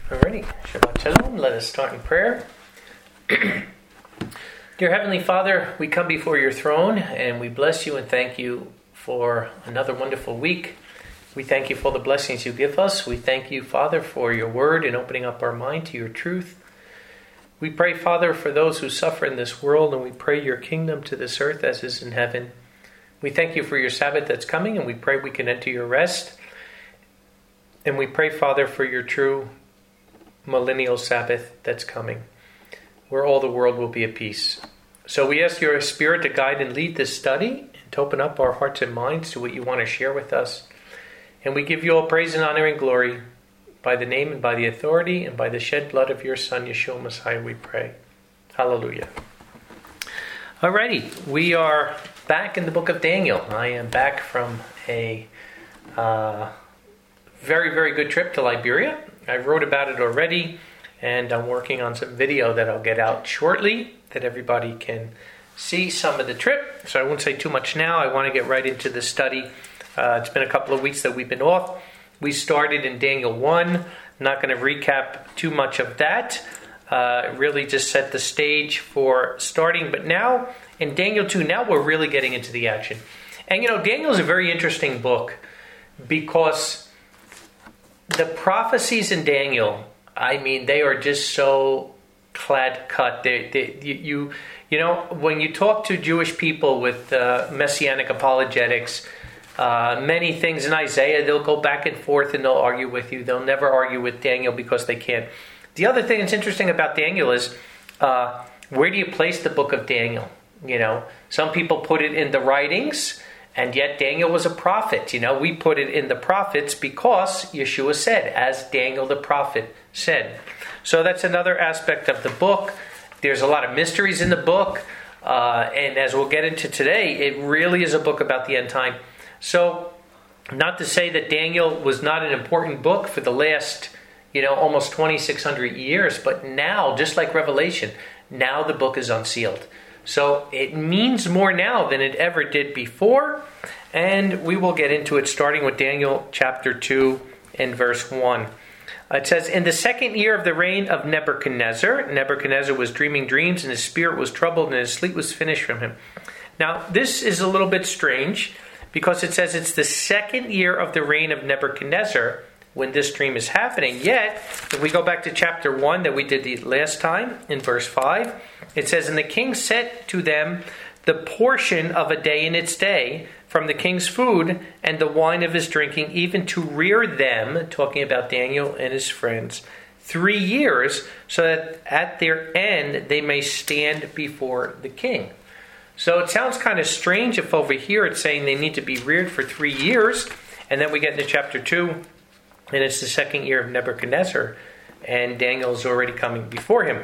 Alrighty, Shabbat Shalom. Let us start in prayer. Dear Heavenly Father, we come before your throne and we bless you and thank you for another wonderful week. We thank you for the blessings you give us. We thank you, Father, for your word and opening up our mind to your truth. We pray, Father, for those who suffer in this world, and we pray your kingdom to this earth as is in heaven. We thank you for your Sabbath that's coming, and we pray we can enter your rest. And we pray, Father, for your true millennial Sabbath that's coming, where all the world will be at peace. So we ask your Spirit to guide and lead this study and to open up our hearts and minds to what you want to share with us. And we give you all praise and honor and glory by the name and by the authority and by the shed blood of your Son, Yeshua Messiah, we pray. Hallelujah. Alrighty, we are back in the book of Daniel. I am back from a very, very good trip to Liberia. I wrote about it already, and I'm working on some video that I'll get out shortly that everybody can see some of the trip. So I won't say too much now. I want to get right into the study. It's been a couple of weeks that we've been off. We started in Daniel 1. I'm not going to recap too much of that. Really just set the stage for starting. But now, in Daniel 2, now we're really getting into the action. And you know, Daniel is a very interesting book because the prophecies in Daniel, I mean, they are just so clear-cut. You know, when you talk to Jewish people with messianic apologetics, many things in Isaiah, they'll go back and forth and they'll argue with you. They'll never argue with Daniel because they can't. The other thing that's interesting about Daniel is, where do you place the book of Daniel? You know, some people put it in the writings, and yet Daniel was a prophet. You know, we put it in the prophets because Yeshua said, as Daniel the prophet said. So that's another aspect of the book. There's a lot of mysteries in the book. And as we'll get into today, it really is a book about the end time. So not to say that Daniel was not an important book for the last, almost 2,600 years. But now, just like Revelation, now the book is unsealed. So it means more now than it ever did before. And we will get into it starting with Daniel chapter 2 and verse 1. It says, in the second year of the reign of Nebuchadnezzar, Nebuchadnezzar was dreaming dreams and his spirit was troubled and his sleep was finished from him. Now, this is a little bit strange because it says it's the second year of the reign of Nebuchadnezzar when this dream is happening. Yet, if we go back to chapter 1 that we did the last time, in verse 5, it says, and the king set to them the portion of a day in its day from the king's food and the wine of his drinking, even to rear them, talking about Daniel and his friends, 3 years, so that at their end they may stand before the king. So it sounds kind of strange if over here it's saying they need to be reared for 3 years, and then we get into chapter 2, and it's the second year of Nebuchadnezzar, and Daniel's already coming before him.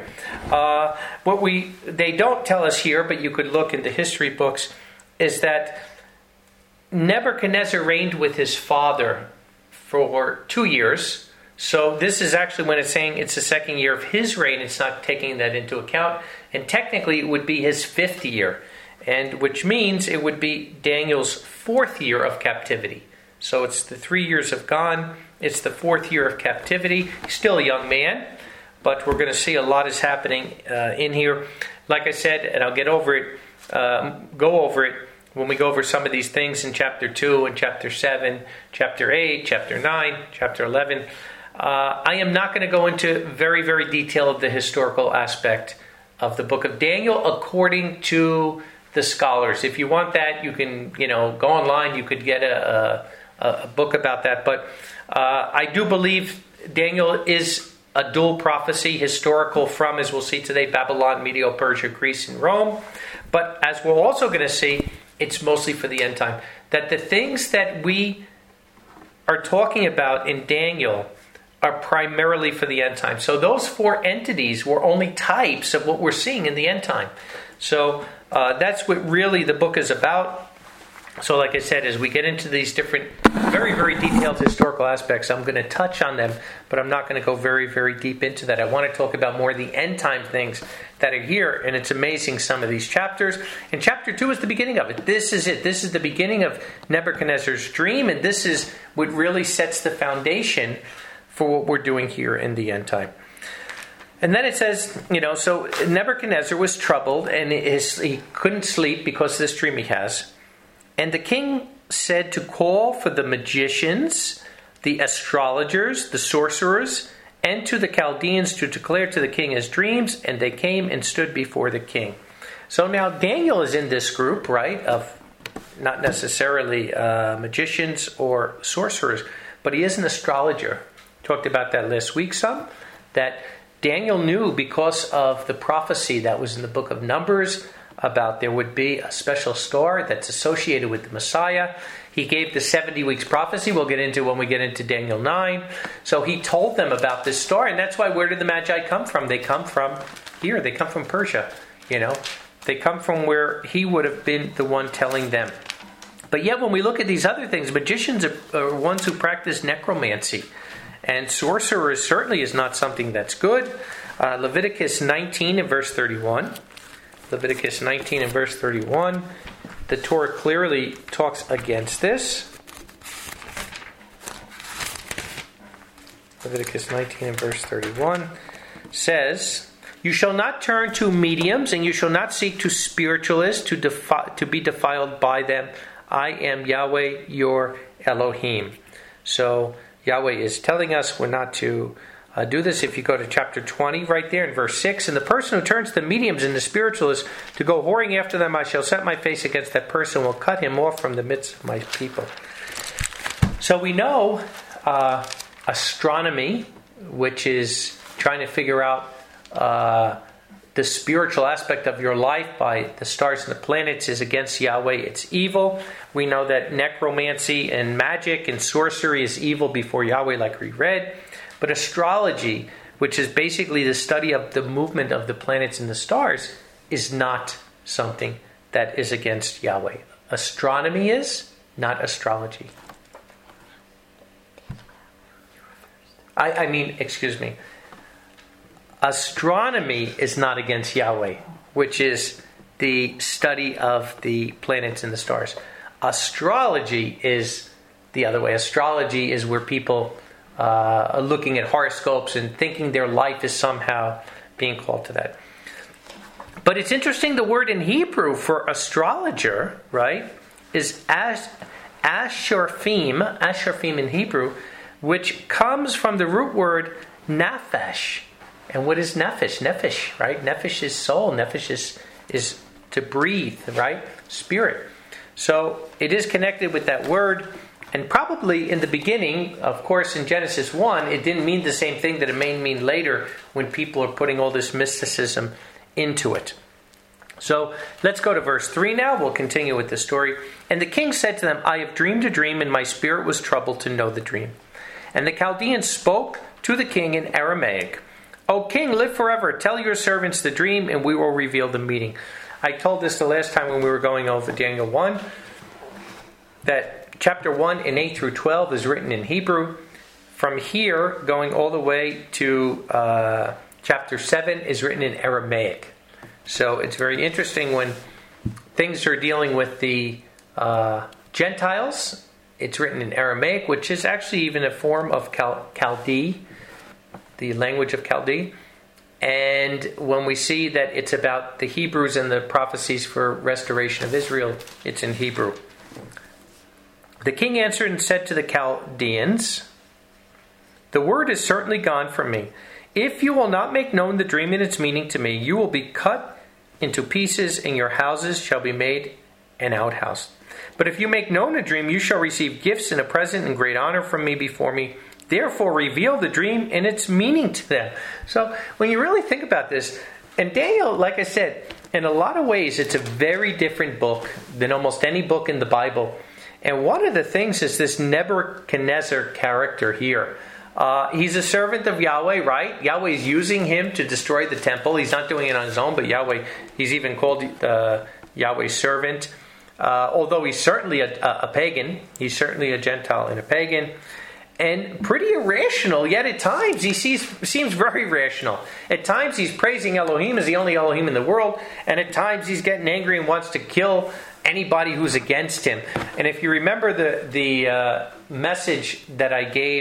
They don't tell us here, but you could look in the history books, is that Nebuchadnezzar reigned with his father for 2 years. So this is actually when it's saying it's the second year of his reign. It's not taking that into account. And technically it would be his 5th year, and which means it would be Daniel's 4th year of captivity. So it's the 3 years have gone. It's the 4th year of captivity. He's still a young man, but we're going to see a lot is happening in here. Like I said, and I'll go over it when we go over some of these things in chapter 2 and chapter 7, chapter 8, chapter 9, chapter 11. I am not going to go into very, very detail of the historical aspect of the book of Daniel according to the scholars. If you want that, you can go online. You could get a book about that. But I do believe Daniel is a dual prophecy, historical from, as we'll see today, Babylon, Medo-Persia, Greece, and Rome. But as we're also going to see, it's mostly for the end time. That the things that we are talking about in Daniel are primarily for the end time. So those 4 entities were only types of what we're seeing in the end time. So that's what really the book is about. So like I said, as we get into these different, very, very detailed historical aspects, I'm going to touch on them, but I'm not going to go very, very deep into that. I want to talk about more of the end time things that are here, and it's amazing, some of these chapters. And chapter 2 is the beginning of it. This is it. This is the beginning of Nebuchadnezzar's dream, and this is what really sets the foundation for what we're doing here in the end time. And then it says, so Nebuchadnezzar was troubled and he couldn't sleep because of this dream he has. And the king said to call for the magicians, the astrologers, the sorcerers, and to the Chaldeans to declare to the king his dreams. And they came and stood before the king. So now Daniel is in this group, right, of not necessarily magicians or sorcerers, but he is an astrologer. Talked about that last week some, that Daniel knew because of the prophecy that was in the book of Numbers about there would be a special star that's associated with the Messiah. He gave the 70 weeks prophecy we'll get into when we get into Daniel 9. So he told them about this star, and that's why where did the Magi come from? They come from here. They come from Persia, They come from where he would have been the one telling them. But yet when we look at these other things, magicians are ones who practice necromancy. And sorcerers certainly is not something that's good. Leviticus 19 and verse 31. Leviticus 19 and verse 31. The Torah clearly talks against this. Leviticus 19 and verse 31 says, "You shall not turn to mediums, and you shall not seek to spiritualists to be defiled by them. I am Yahweh your Elohim." So Yahweh is telling us we're not to do this. If you go to chapter 20, right there in verse 6, "And the person who turns to the mediums and the spiritualists to go whoring after them, I shall set my face against that person, will cut him off from the midst of my people." So we know astronomy, which is trying to figure out the spiritual aspect of your life by the stars and the planets, is against Yahweh. It's evil. We know that necromancy and magic and sorcery is evil before Yahweh, like we read. But astrology, which is basically the study of the movement of the planets and the stars, is not something that is against Yahweh. Astronomy is, not astrology. Excuse me. Astronomy is not against Yahweh, which is the study of the planets and the stars. Astrology is the other way. Astrology is where people are looking at horoscopes and thinking their life is somehow being called to that. But it's interesting, the word in Hebrew for astrologer, right, is asherphim in Hebrew, which comes from the root word nafesh. And what is nefesh? Nefesh, right? Nefesh is soul. Nefesh is to breathe, right? Spirit. So it is connected with that word. And probably in the beginning, of course, in Genesis 1, it didn't mean the same thing that it may mean later when people are putting all this mysticism into it. So let's go to verse 3 now. We'll continue with the story. "And the king said to them, I have dreamed a dream, and my spirit was troubled to know the dream. And the Chaldeans spoke to the king in Aramaic. O king, live forever. Tell your servants the dream, and we will reveal the meaning." I told this the last time when we were going over Daniel 1, that chapter 1 and 8 through 12 is written in Hebrew. From here, going all the way to chapter 7 is written in Aramaic. So it's very interesting when things are dealing with the Gentiles. It's written in Aramaic, which is actually even a form of Chaldee, the language of Chaldee. And when we see that it's about the Hebrews and the prophecies for restoration of Israel, it's in Hebrew. "The king answered and said to the Chaldeans, The word is certainly gone from me. If you will not make known the dream and its meaning to me, you will be cut into pieces, and your houses shall be made an outhouse. But if you make known a dream, you shall receive gifts and a present and great honor from me before me. Therefore reveal the dream and its meaning to them." So when you really think about this, and Daniel, like I said, in a lot of ways it's a very different book than almost any book in the Bible. And one of the things is this Nebuchadnezzar character here. He's a servant of Yahweh, right? Yahweh's using him to destroy the temple. He's not doing it on his own, but Yahweh, he's even called Yahweh's servant. Although he's certainly a pagan. He's certainly a Gentile and a pagan. And pretty irrational, yet at times he seems very rational. At times he's praising Elohim as the only Elohim in the world, and at times he's getting angry and wants to kill anybody who's against him. And if you remember the message that I gave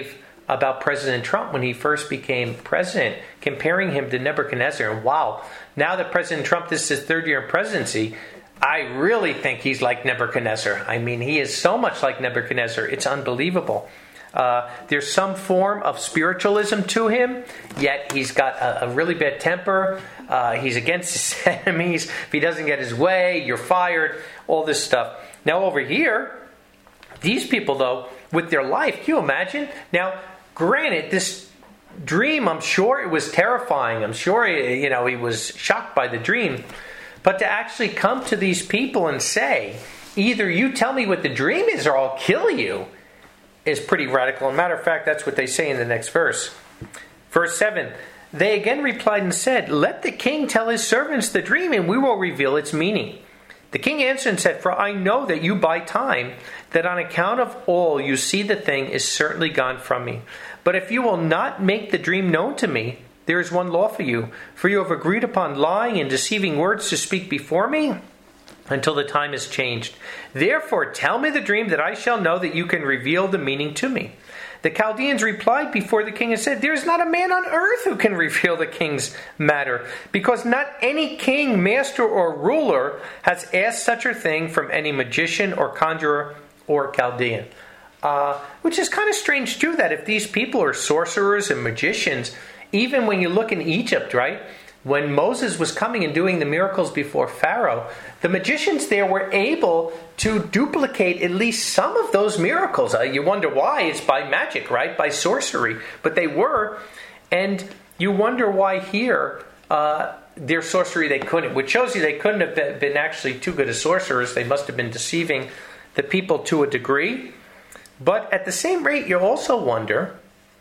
about President Trump when he first became president, comparing him to Nebuchadnezzar. And wow, now that President Trump, this is his third year in presidency, I really think he's like Nebuchadnezzar. I mean, he is so much like Nebuchadnezzar. It's unbelievable. There's some form of spiritualism to him, yet he's got a really bad temper. He's against his enemies. If he doesn't get his way, you're fired. All this stuff. Now over here, these people, though, with their life, can you imagine? Now, granted, this dream, I'm sure it was terrifying. I'm sure, he was shocked by the dream. But to actually come to these people and say, either you tell me what the dream is or I'll kill you, is pretty radical. As a matter of fact, that's what they say in the next verse. Verse 7, they again replied and said, let the king tell his servants the dream, and we will reveal its meaning. The king answered and said, for I know that you buy time, that on account of all you see the thing is certainly gone from me. But if you will not make the dream known to me, there is one law for you. For you have agreed upon lying and deceiving words to speak before me until the time is changed. Therefore, tell me the dream, that I shall know that you can reveal the meaning to me. The Chaldeans replied before the king and said, there is not a man on earth who can reveal the king's matter, because not any king, master, or ruler has asked such a thing from any magician or conjurer or Chaldean. Which is kind of strange too, that if these people are sorcerers and magicians, even when you look in Egypt, right? When Moses was coming and doing the miracles before Pharaoh, the magicians there were able to duplicate at least some of those miracles. You wonder why. It's by magic, right? By sorcery. But they were. And you wonder why here, their sorcery they couldn't. Which shows you they couldn't have been actually too good as sorcerers. They must have been deceiving the people to a degree. But at the same rate, you also wonder,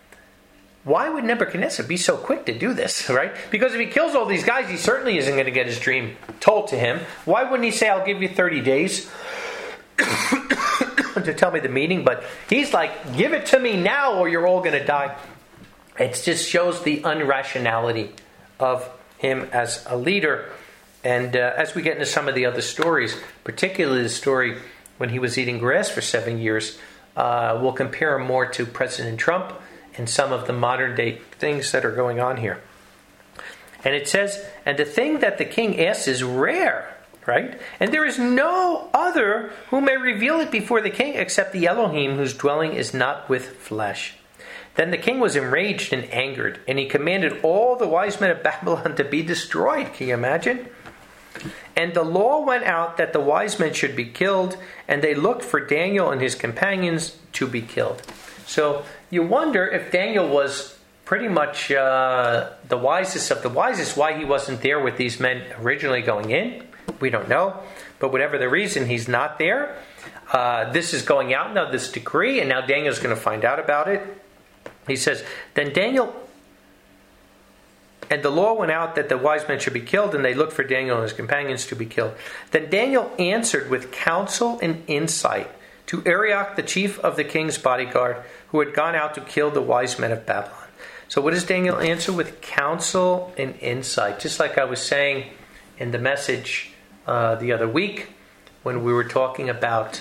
why would Nebuchadnezzar be so quick to do this, right? Because if he kills all these guys, he certainly isn't going to get his dream told to him. Why wouldn't he say, I'll give you 30 days to tell me the meaning? But he's like, give it to me now or you're all going to die. It just shows the unrationality of him as a leader. And as we get into some of the other stories, particularly the story when he was eating grass for 7 years, we'll compare him more to President Trump and some of the modern day things that are going on here. And it says, and the thing that the king asks is rare, right? And there is no other who may reveal it before the king except the Elohim, whose dwelling is not with flesh. Then the king was enraged and angered, and he commanded all the wise men of Babylon to be destroyed. Can you imagine? And the law went out that the wise men should be killed, and they looked for Daniel and his companions to be killed. So you wonder if Daniel was pretty much the wisest of the wisest, why he wasn't there with these men originally going in. We don't know. But whatever the reason, he's not there. This is going out now, this decree, and now Daniel's going to find out about it. He says, then Daniel, and the law went out that the wise men should be killed, and they looked for Daniel and his companions to be killed. Then Daniel answered with counsel and insight to Arioch, the chief of the king's bodyguard, who had gone out to kill the wise men of Babylon. So what does Daniel answer? With counsel and insight. Just like I was saying in the message the other week, when we were talking about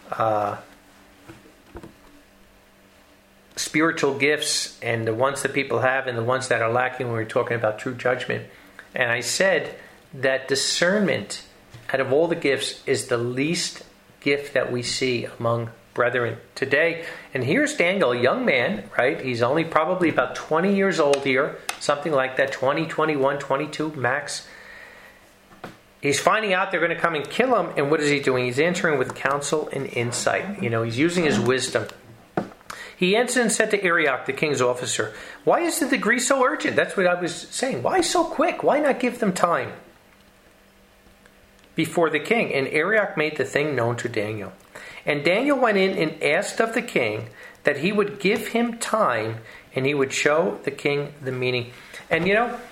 spiritual gifts and the ones that people have and the ones that are lacking, when we were talking about true judgment. And I said that discernment, out of all the gifts, is the least gift that we see among brethren today. And here's Daniel, a young man, right? He's only probably about 20 years old here, something like that, 20, 21, 22 max. He's finding out they're going to come and kill him, and what is he doing? He's answering with counsel and insight. He's using his wisdom. He answered and said to Arioch, the king's officer, why is the decree so urgent? That's what I was saying. Why so quick? Why not give them time before the king? And Arioch made the thing known to Daniel. And Daniel went in and asked of the king that he would give him time and he would show the king the meaning. And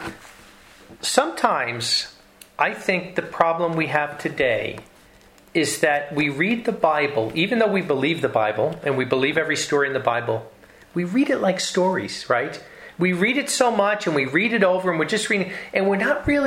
sometimes I think the problem we have today is that we read the Bible, even though we believe the Bible and we believe every story in the Bible, we read it like stories, right? We read it so much and we read it over and we're just reading, and we're not really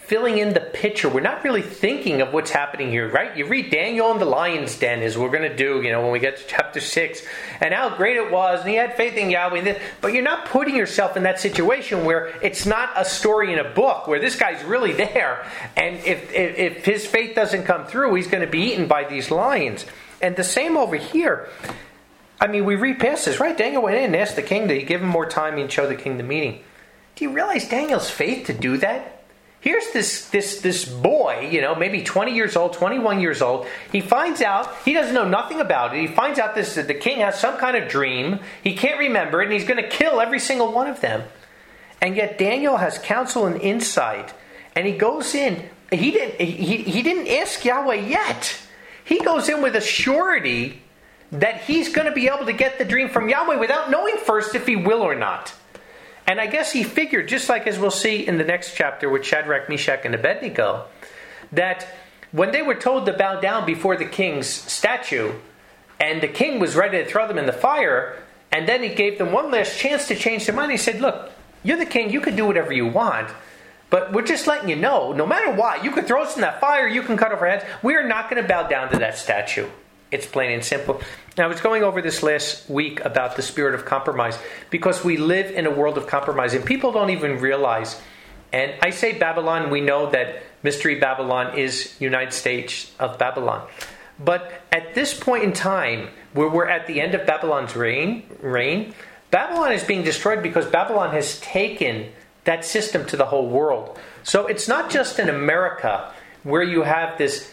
filling in the picture. We're not really thinking of what's happening here, right? You read Daniel in the lion's den, as we're going to do, when we get to chapter 6, and how great it was, and he had faith in Yahweh. But you're not putting yourself in that situation where it's not a story in a book, where this guy's really there, and if his faith doesn't come through, he's going to be eaten by these lions. And the same over here. We read past this, right? Daniel went in and asked the king to give him more time and show the king the meaning. Do you realize Daniel's faith to do that? Here's this boy, maybe 20 years old, 21 years old. He finds out, he doesn't know nothing about it. He finds out the king has some kind of dream. He can't remember it, and he's going to kill every single one of them. And yet Daniel has counsel and insight. And he goes in. He didn't ask Yahweh yet. He goes in with a surety that he's going to be able to get the dream from Yahweh without knowing first if he will or not. And I guess he figured, just like as we'll see in the next chapter with Shadrach, Meshach, and Abednego, that when they were told to bow down before the king's statue, and the king was ready to throw them in the fire, and then he gave them one last chance to change their mind, he said, look, you're the king, you can do whatever you want, but we're just letting you know, no matter what, you can throw us in that fire, you can cut off our heads, we are not going to bow down to that statue. It's plain and simple. Now, I was going over this last week about the spirit of compromise, because we live in a world of compromise, and people don't even realize. And I say Babylon, we know that Mystery Babylon is United States of Babylon. But at this point in time, where we're at the end of Babylon's reign, Babylon is being destroyed because Babylon has taken that system to the whole world. So it's not just in America where you have this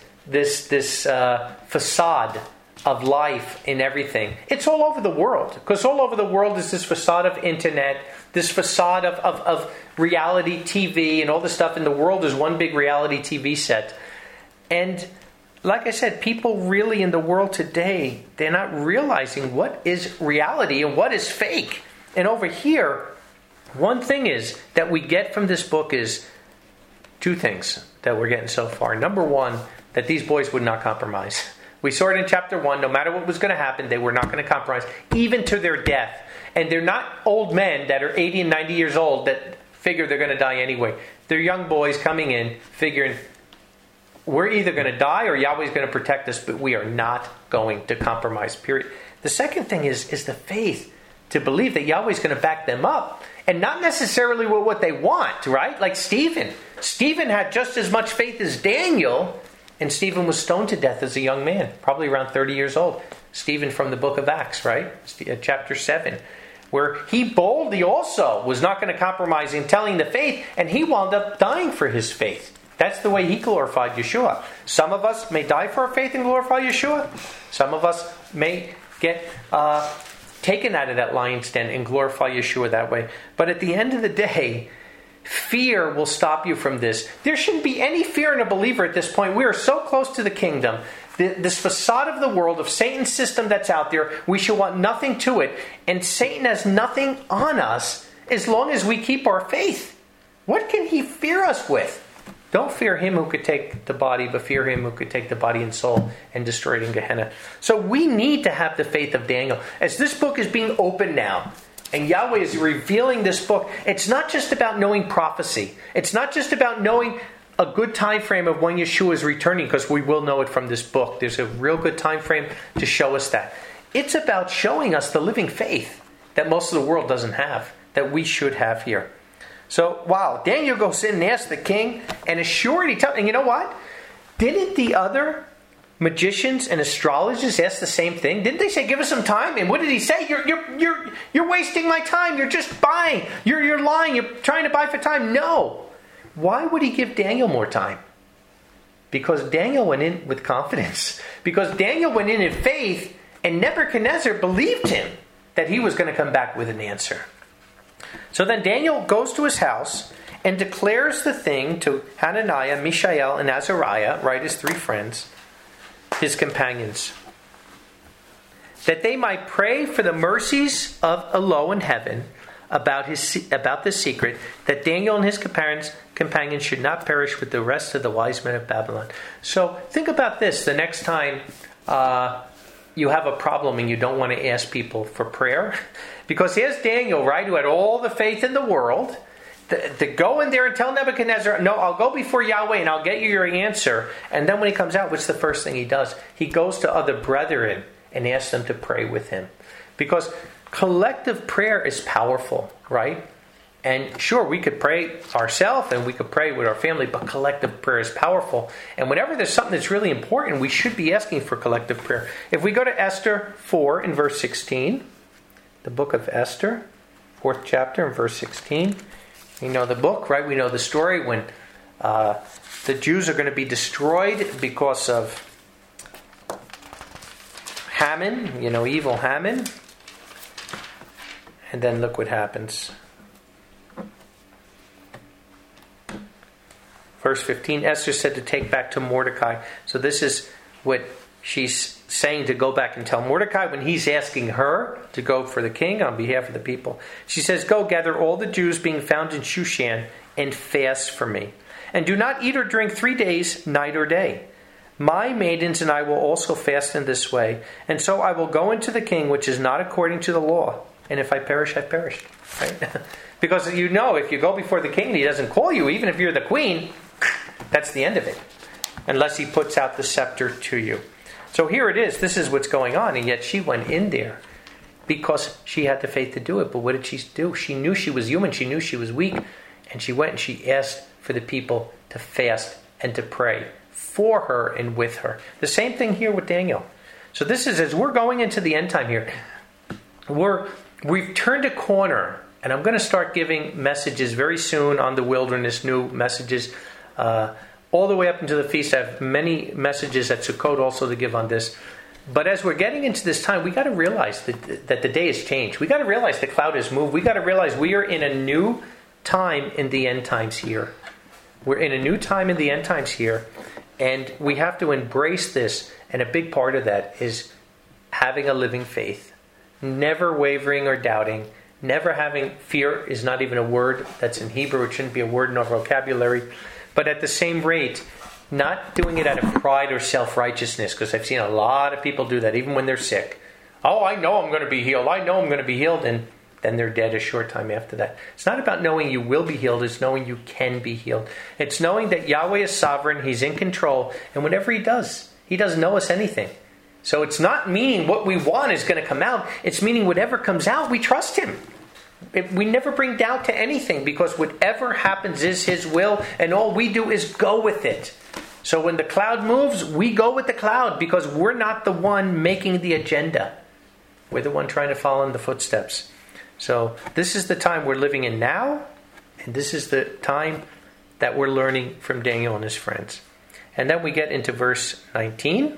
facade of life in everything. It's all over the world, because all over the world is this facade of internet, this facade of reality TV, and all the stuff in the world is one big reality TV set. And like I said, people really in the world today, they're not realizing what is reality and what is fake. And over here, one thing is that we get from this book is two things that we're getting so far. Number one, that these boys would not compromise. We saw it in chapter 1. No matter what was going to happen, they were not going to compromise, even to their death. And they're not old men that are 80 and 90 years old that figure they're going to die anyway. They're young boys coming in, figuring, we're either going to die or Yahweh's going to protect us, but we are not going to compromise, period. The second thing is the faith to believe that Yahweh's going to back them up. And not necessarily with what they want, right? Like Stephen. Stephen had just as much faith as Daniel. And Stephen was stoned to death as a young man, probably around 30 years old. Stephen from the book of Acts, right? Chapter 7. Where he boldly also was not going to compromise in telling the faith, and he wound up dying for his faith. That's the way he glorified Yeshua. Some of us may die for our faith and glorify Yeshua. Some of us may get taken out of that lion's den and glorify Yeshua that way. But at the end of the day, fear will stop you from this. There shouldn't be any fear in a believer at this point. We are so close to the kingdom. This facade of the world, of Satan's system that's out there, we should want nothing to it. And Satan has nothing on us as long as we keep our faith. What can he fear us with? Don't fear him who could take the body, but fear him who could take the body and soul and destroy it in Gehenna. So we need to have the faith of Daniel. As this book is being opened now, and Yahweh is revealing this book, it's not just about knowing prophecy. It's not just about knowing a good time frame of when Yeshua is returning, because we will know it from this book. There's a real good time frame to show us that. It's about showing us the living faith that most of the world doesn't have, that we should have here. So, wow, Daniel goes in and asks the king, and assuredly, and you know what? Didn't the other magicians and astrologers ask the same thing? Didn't they say, give us some time? And what did he say? You're wasting my time. You're just buying. You're lying. You're trying to buy for time. No. Why would he give Daniel more time? Because Daniel went in with confidence. Because Daniel went in faith, and Nebuchadnezzar believed him that he was going to come back with an answer. So then Daniel goes to his house and declares the thing to Hananiah, Mishael, and Azariah, right, his three friends, his companions, that they might pray for the mercies of Eloah in heaven about the secret, that Daniel and his companions should not perish with the rest of the wise men of Babylon. So think about this. The next time you have a problem and you don't want to ask people for prayer, because here's Daniel, right, who had all the faith in the world. to go in there and tell Nebuchadnezzar, no, I'll go before Yahweh and I'll get you your answer. And then when he comes out, what's the first thing he does? He goes to other brethren and asks them to pray with him. Because collective prayer is powerful, right? And sure, we could pray ourselves and we could pray with our family, but collective prayer is powerful. And whenever there's something that's really important, we should be asking for collective prayer. If we go to Esther 4 in verse 16, the book of Esther, 4th chapter in verse 16. You know the book, right? We know the story when the Jews are going to be destroyed because of Haman, evil Haman. And then look what happens. Verse 15, Esther said to take back to Mordecai. So this is what she's saying, to go back and tell Mordecai when he's asking her to go for the king on behalf of the people. She says, go gather all the Jews being found in Shushan and fast for me. And do not eat or drink 3 days, night or day. My maidens and I will also fast in this way. And so I will go into the king, which is not according to the law. And if I perish, I perish. Right? Because if you go before the king and he doesn't call you, even if you're the queen, that's the end of it. Unless he puts out the scepter to you. So here it is. This is what's going on. And yet she went in there because she had the faith to do it. But what did she do? She knew she was human. She knew she was weak. And she went and she asked for the people to fast and to pray for her and with her. The same thing here with Daniel. So this is, as we're going into the end time here, we've turned a corner. And I'm going to start giving messages very soon on the wilderness, new messages, all the way up into the feast. I have many messages at Sukkot also to give on this. But as we're getting into this time, we got to realize that the day has changed. We got to realize the cloud has moved. We got to realize we are in a new time in the end times here. We're in a new time in the end times here. And we have to embrace this. And a big part of that is having a living faith. Never wavering or doubting. Never having fear is not even a word that's in Hebrew. It shouldn't be a word in our vocabulary. But at the same rate, not doing it out of pride or self-righteousness, because I've seen a lot of people do that, even when they're sick. Oh, I know I'm going to be healed. I know I'm going to be healed. And then they're dead a short time after that. It's not about knowing you will be healed. It's knowing you can be healed. It's knowing that Yahweh is sovereign. He's in control. And whatever He doesn't owe us anything. So it's not meaning what we want is going to come out. It's meaning whatever comes out, we trust Him. We never bring doubt to anything because whatever happens is His will and all we do is go with it. So when the cloud moves, we go with the cloud because we're not the one making the agenda. We're the one trying to follow in the footsteps. So this is the time we're living in now, and this is the time that we're learning from Daniel and his friends. And then we get into verse 19.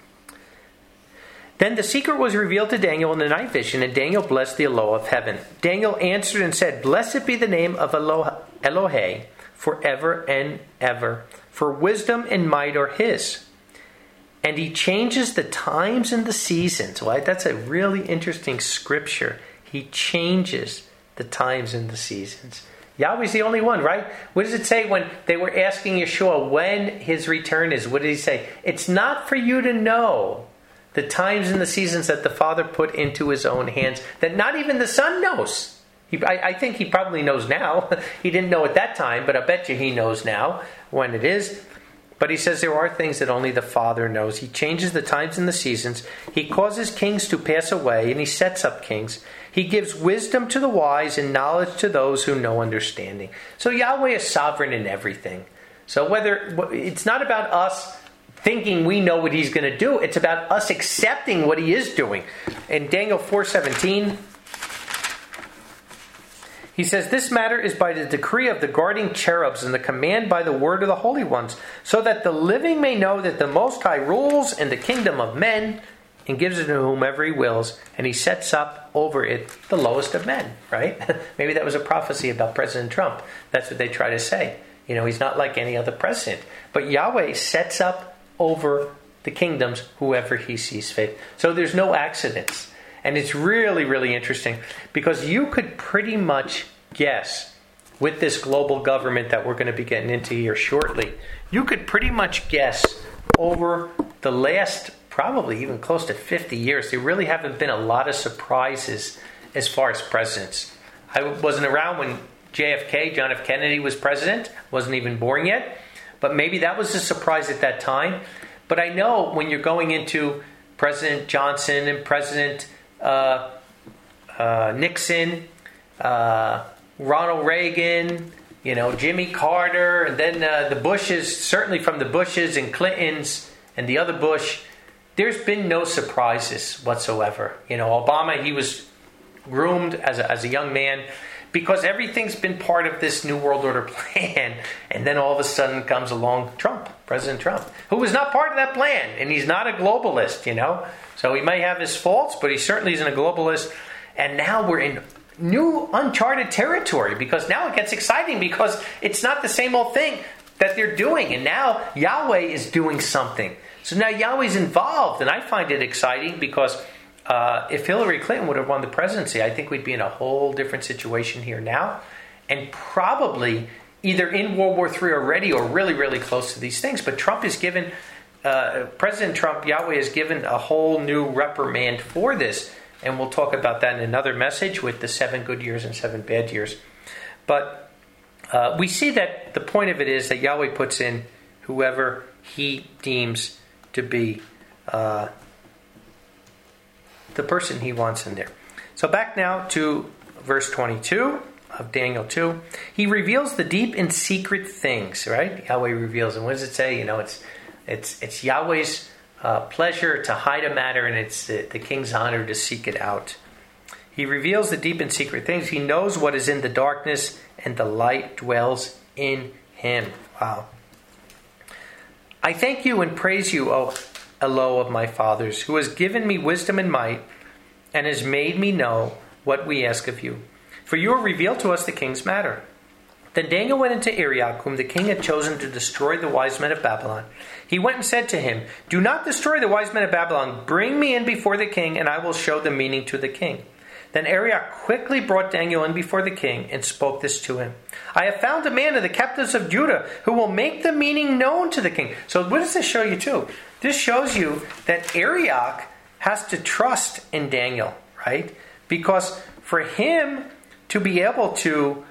Then the secret was revealed to Daniel in the night vision, and Daniel blessed the Eloah of heaven. Daniel answered and said, Blessed be the name of Elohe forever and ever, for wisdom and might are His. And He changes the times and the seasons. Well, that's a really interesting scripture. He changes the times and the seasons. Yahweh's the only one, right? What does it say when they were asking Yeshua when His return is? What did He say? It's not for you to know the times and the seasons that the Father put into His own hands, that not even the Son knows. I think He probably knows now. He didn't know at that time, but I bet you He knows now when it is. But He says there are things that only the Father knows. He changes the times and the seasons. He causes kings to pass away, and He sets up kings. He gives wisdom to the wise and knowledge to those who know understanding. So Yahweh is sovereign in everything. So it's not about us thinking we know what He's going to do. It's about us accepting what He is doing. In Daniel 4:17, he says, This matter is by the decree of the guarding cherubs and the command by the word of the holy ones, so that the living may know that the Most High rules in the kingdom of men and gives it to whomever He wills, and He sets up over it the lowest of men, right? Maybe that was a prophecy about President Trump. That's what they try to say. He's not like any other president. But Yahweh sets up over the kingdoms whoever He sees fit. So there's no accidents. And it's really, really interesting because you could pretty much guess with this global government that we're going to be getting into here shortly, you could pretty much guess over the last probably even close to 50 years, there really haven't been a lot of surprises as far as presidents. I wasn't around when JFK, John F. Kennedy, was president. Wasn't even born yet. But maybe that was a surprise at that time. But I know when you're going into President Johnson and President Nixon, Ronald Reagan, Jimmy Carter, and then the Bushes, certainly from the Bushes and Clintons and the other Bush, there's been no surprises whatsoever. Obama, he was groomed as a young man because everything's been part of this New World Order plan. And then all of a sudden comes along President Trump, who was not part of that plan. And he's not a globalist, So he may have his faults, but he certainly isn't a globalist. And now we're in new uncharted territory, because now it gets exciting, because it's not the same old thing that they're doing. And now Yahweh is doing something. So now Yahweh's involved. And I find it exciting because if Hillary Clinton would have won the presidency, I think we'd be in a whole different situation here now. And probably either in World War III already or really, really close to these things. But Trump has given, President Trump, Yahweh has given a whole new reprimand for this. And we'll talk about that in another message with the 7 good years and 7 bad years. But we see that the point of it is that Yahweh puts in whoever he deems to be the person he wants in there. So back now to verse 22 of Daniel 2. He reveals the deep and secret things, right? Yahweh reveals. And what does it say? It's Yahweh's pleasure to hide a matter, and it's the king's honor to seek it out. He reveals the deep and secret things. He knows what is in the darkness, and the light dwells in him. Wow. I thank you and praise you, O Elo of my fathers, who has given me wisdom and might, and has made me know what we ask of you. For you have revealed to us the king's matter. Then Daniel went into Arioch, whom the king had chosen to destroy the wise men of Babylon. He went and said to him, "Do not destroy the wise men of Babylon. Bring me in before the king, and I will show the meaning to the king." Then Arioch quickly brought Daniel in before the king and spoke this to him. "I have found a man of the captives of Judah who will make the meaning known to the king." So what does this show you too? This shows you that Arioch has to trust in Daniel, right? Because for him to be able to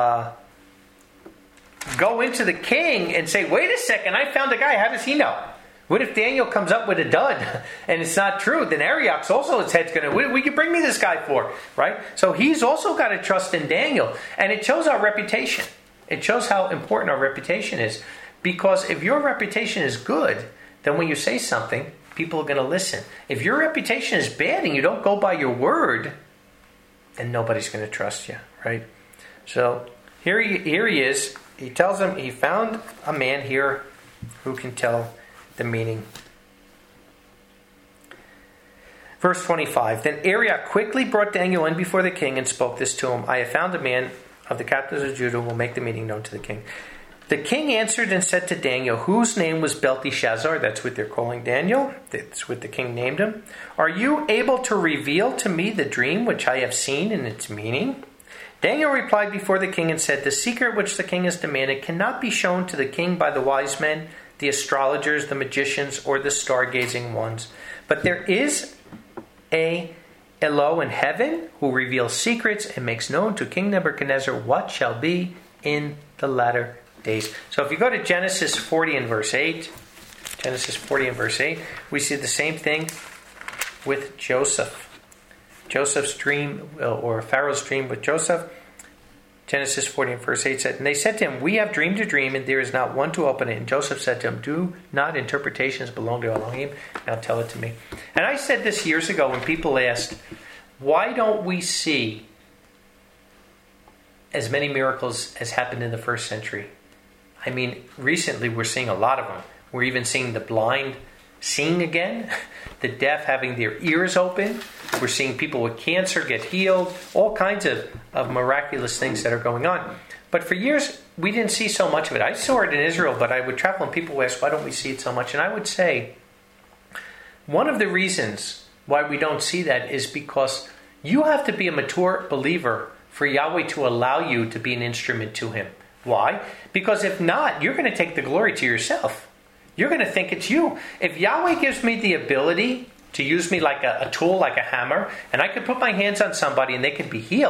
go into the king and say, "Wait a second, I found a guy," how does he know? What if Daniel comes up with a dud and it's not true? Then Arioch's also, his head's going to, what you bring me this guy for? Right? So he's also got to trust in Daniel. And it shows our reputation. It shows how important our reputation is. Because if your reputation is good, then when you say something, people are going to listen. If your reputation is bad and you don't go by your word, then nobody's going to trust you. Right? So here he is. He tells him he found a man here who can tell the meaning. Verse 25. Then Arioch quickly brought Daniel in before the king and spoke this to him. "I have found a man of the captives of Judah who will make the meaning known to the king." The king answered and said to Daniel, whose name was Belteshazzar, that's what they're calling Daniel, that's what the king named him, "Are you able to reveal to me the dream which I have seen and its meaning?" Daniel replied before the king and said, "The secret which the king has demanded cannot be shown to the king by the wise men, the astrologers, the magicians, or the stargazing ones. But there is a Elo in heaven who reveals secrets and makes known to King Nebuchadnezzar what shall be in the latter days." So if you go to Genesis 40 and verse 8, we see the same thing with Joseph. Joseph's dream, or Pharaoh's dream with Joseph. Genesis 40 and verse 8 said, "And they said to him, 'We have dreamed a dream, and there is not one to open it.' And Joseph said to him, 'Do not interpretations belong to Elohim? Now tell it to me.'" And I said this years ago when people asked, why don't we see as many miracles as happened in the first century? I mean, recently we're seeing a lot of them. We're even seeing the blind seeing again, the deaf having their ears open. We're seeing people with cancer get healed, all kinds of miraculous things that are going on. But for years, we didn't see so much of it. I saw it in Israel, but I would travel and people would ask, why don't we see it so much? And I would say, one of the reasons why we don't see that is because you have to be a mature believer for Yahweh to allow you to be an instrument to Him. Why? Because if not, you're going to take the glory to yourself. You're going to think it's you. If Yahweh gives me the ability to use me like a tool, like a hammer, and I could put my hands on somebody and they could be healed,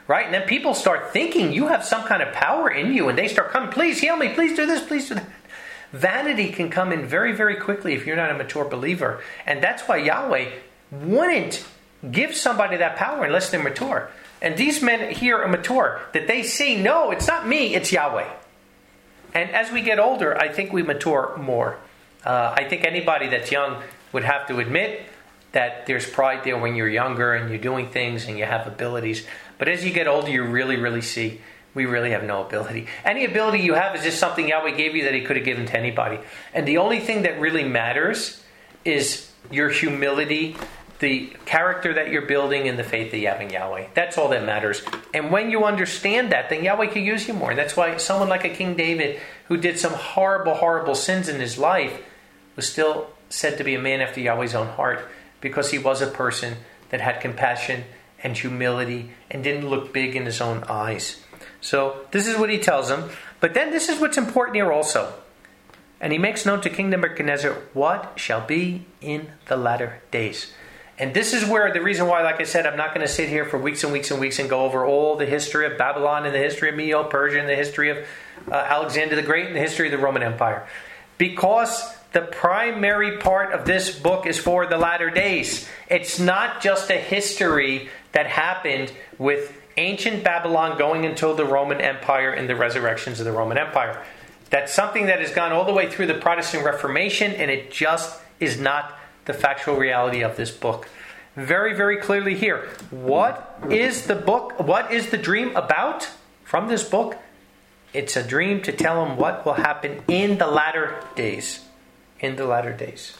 right? And then people start thinking you have some kind of power in you, and they start coming, please heal me, please do this, please do that. Vanity can come in very, very quickly if you're not a mature believer. And that's why Yahweh wouldn't give somebody that power unless they're mature. And these men here are mature, that they see, no, it's not me, it's Yahweh. And as we get older, I think we mature more. I think anybody that's young would have to admit that there's pride there when you're younger and you're doing things and you have abilities. But as you get older, you really, really see we really have no ability. Any ability you have is just something Yahweh gave you that He could have given to anybody. And the only thing that really matters is your humility, the character that you're building, and the faith that you have in Yahweh. That's all that matters. And when you understand that, then Yahweh can use you more. And that's why someone like a King David, who did some horrible, horrible sins in his life, was still said to be a man after Yahweh's own heart, because he was a person that had compassion and humility and didn't look big in his own eyes. So this is what he tells him. But then this is what's important here also. And he makes known to King Nebuchadnezzar what shall be in the latter days. And this is where the reason why, like I said, I'm not going to sit here for weeks and weeks and weeks and go over all the history of Babylon and the history of Medo-Persia and the history of Alexander the Great and the history of the Roman Empire. Because the primary part of this book is for the latter days. It's not just a history that happened with ancient Babylon going until the Roman Empire and the resurrections of the Roman Empire. That's something that has gone all the way through the Protestant Reformation, and it just is not the factual reality of this book. Very, very clearly here. What is the book? What is the dream about from this book? It's a dream to tell him what will happen in the latter days. In the latter days.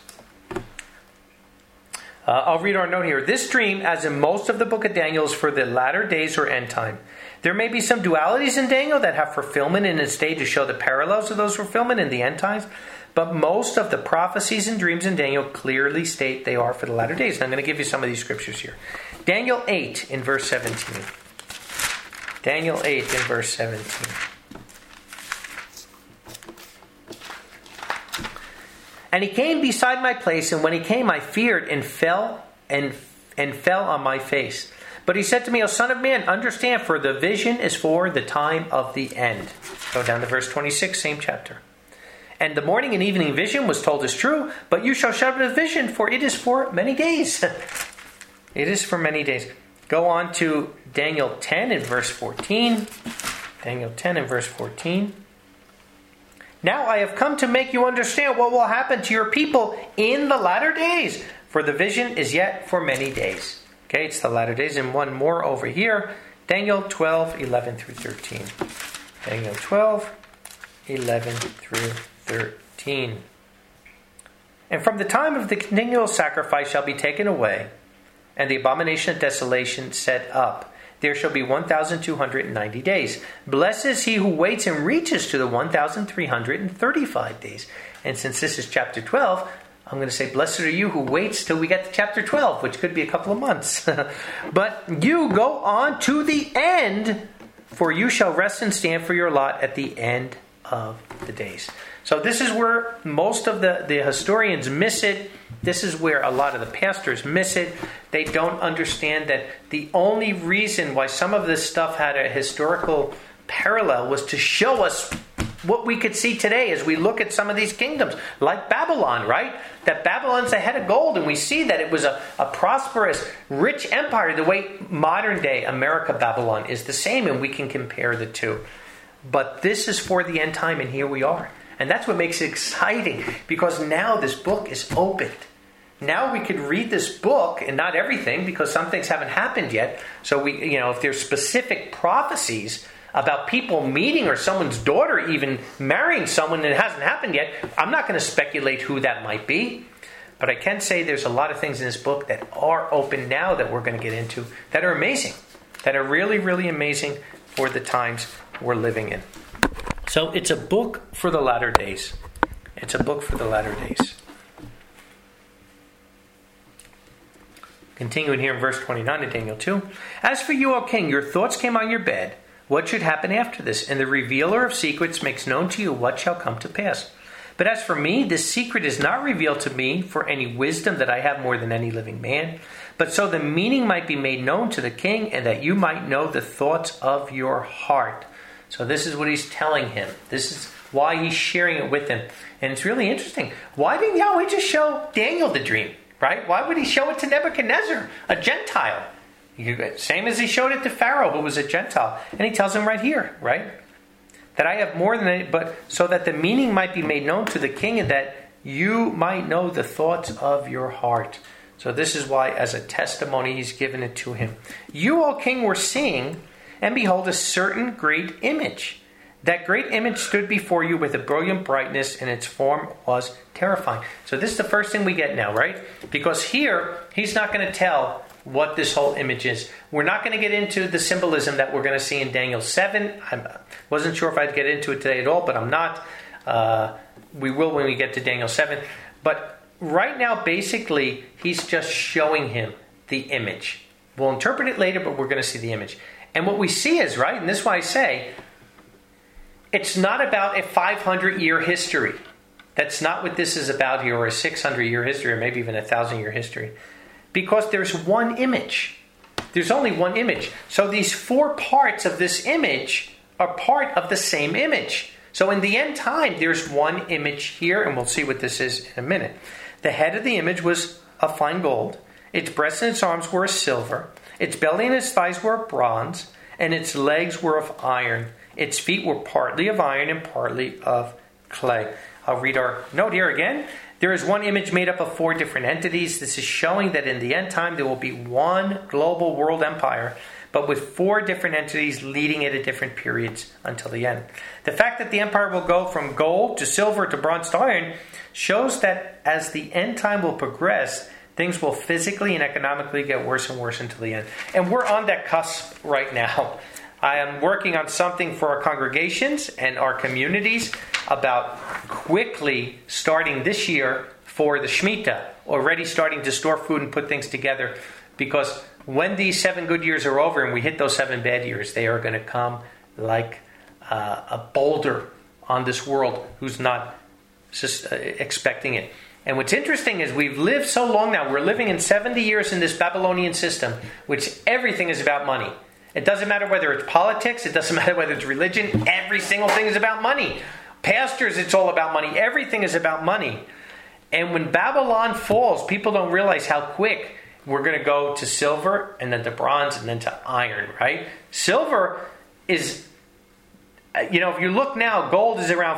I'll read our note here. This dream, as in most of the book of Daniel, is for the latter days or end time. There may be some dualities in Daniel that have fulfillment in its day to show the parallels of those fulfillment in the end times. But most of the prophecies and dreams in Daniel clearly state they are for the latter days. And I'm going to give you some of these scriptures here. Daniel 8 in verse 17. Daniel 8 in verse 17. And he came beside my place, and when he came, I feared and fell on my face. But he said to me, O son of man, understand, for the vision is for the time of the end. Go down to verse 26, same chapter. And the morning and evening vision was told as true, but you shall shut up the vision, for it is for many days. It is for many days. Go on to Daniel 10 in verse 14. Daniel 10 in verse 14. Now I have come to make you understand what will happen to your people in the latter days, for the vision is yet for many days. Okay, it's the latter days. And one more over here, Daniel 12, 11 through 13. Daniel 12, 11 through 13. And from the time of the continual sacrifice shall be taken away, and the abomination of desolation set up. There shall be 1,290 days. Blessed is he who waits and reaches to the 1,335 days. And since this is chapter 12, I'm going to say, blessed are you who waits till we get to chapter 12, which could be a couple of months. But you go on to the end, for you shall rest and stand for your lot at the end of the days. So this is where most of the historians miss it. This is where a lot of the pastors miss it. They don't understand that the only reason why some of this stuff had a historical parallel was to show us what we could see today as we look at some of these kingdoms, like Babylon, right? That Babylon's a head of gold, and we see that it was a prosperous, rich empire, the way modern day America Babylon is the same, and we can compare the two. But this is for the end time, and here we are. And that's what makes it exciting, because now this book is opened. Now we could read this book, and not everything, because some things haven't happened yet. So we, if there's specific prophecies about people meeting or someone's daughter even marrying someone that hasn't happened yet, I'm not going to speculate who that might be. But I can say there's a lot of things in this book that are open now that we're going to get into that are amazing, that are really, really amazing for the times we're living in. So it's a book for the latter days. It's a book for the latter days. Continuing here in verse 29 of Daniel 2. As for you, O king, your thoughts came on your bed. What should happen after this? And the revealer of secrets makes known to you what shall come to pass. But as for me, this secret is not revealed to me for any wisdom that I have more than any living man, but so the meaning might be made known to the king, and that you might know the thoughts of your heart. So this is what he's telling him. This is why he's sharing it with him. And it's really interesting. Why didn't Yahweh just show Daniel the dream, right? Why would he show it to Nebuchadnezzar, a Gentile? Same as he showed it to Pharaoh, who was a Gentile. And he tells him right here, right? That I have more than any, but so that the meaning might be made known to the king, and that you might know the thoughts of your heart. So this is why, as a testimony, he's given it to him. You, O king, were seeing, and behold, a certain great image. That great image stood before you with a brilliant brightness, and its form was terrifying. So this is the first thing we get now, right? Because here, he's not going to tell what this whole image is. We're not going to get into the symbolism that we're going to see in Daniel 7. I wasn't sure if I'd get into it today at all, but I'm not. We will when we get to Daniel 7. But right now, basically, he's just showing him the image. We'll interpret it later, but we're going to see the image. And what we see is, right, and this is why I say, it's not about a 500-year history. That's not what this is about here, or a 600-year history, or maybe even a 1,000-year history. Because there's one image. There's only one image. So these 4 parts of this image are part of the same image. So in the end time, there's one image here, and we'll see what this is in a minute. The head of the image was of fine gold. Its breasts and its arms were of silver. Its belly and its thighs were of bronze, and its legs were of iron. Its feet were partly of iron and partly of clay. I'll read our note here again. There is one image made up of 4 different entities. This is showing that in the end time there will be one global world empire, but with 4 different entities leading it at different periods until the end. The fact that the empire will go from gold to silver to bronze to iron shows that as the end time will progress, things will physically and economically get worse and worse until the end. And we're on that cusp right now. I am working on something for our congregations and our communities about quickly starting this year for the Shemitah, already starting to store food and put things together, because when these 7 good years are over and we hit those 7 bad years, they are going to come like a boulder on this world who's not expecting it. And what's interesting is we've lived so long now. We're living in 70 years in this Babylonian system, which everything is about money. It doesn't matter whether it's politics. It doesn't matter whether it's religion. Every single thing is about money. Pastors, it's all about money. Everything is about money. And when Babylon falls, people don't realize how quick we're going to go to silver and then to bronze and then to iron, right? Silver is, if you look now, gold is around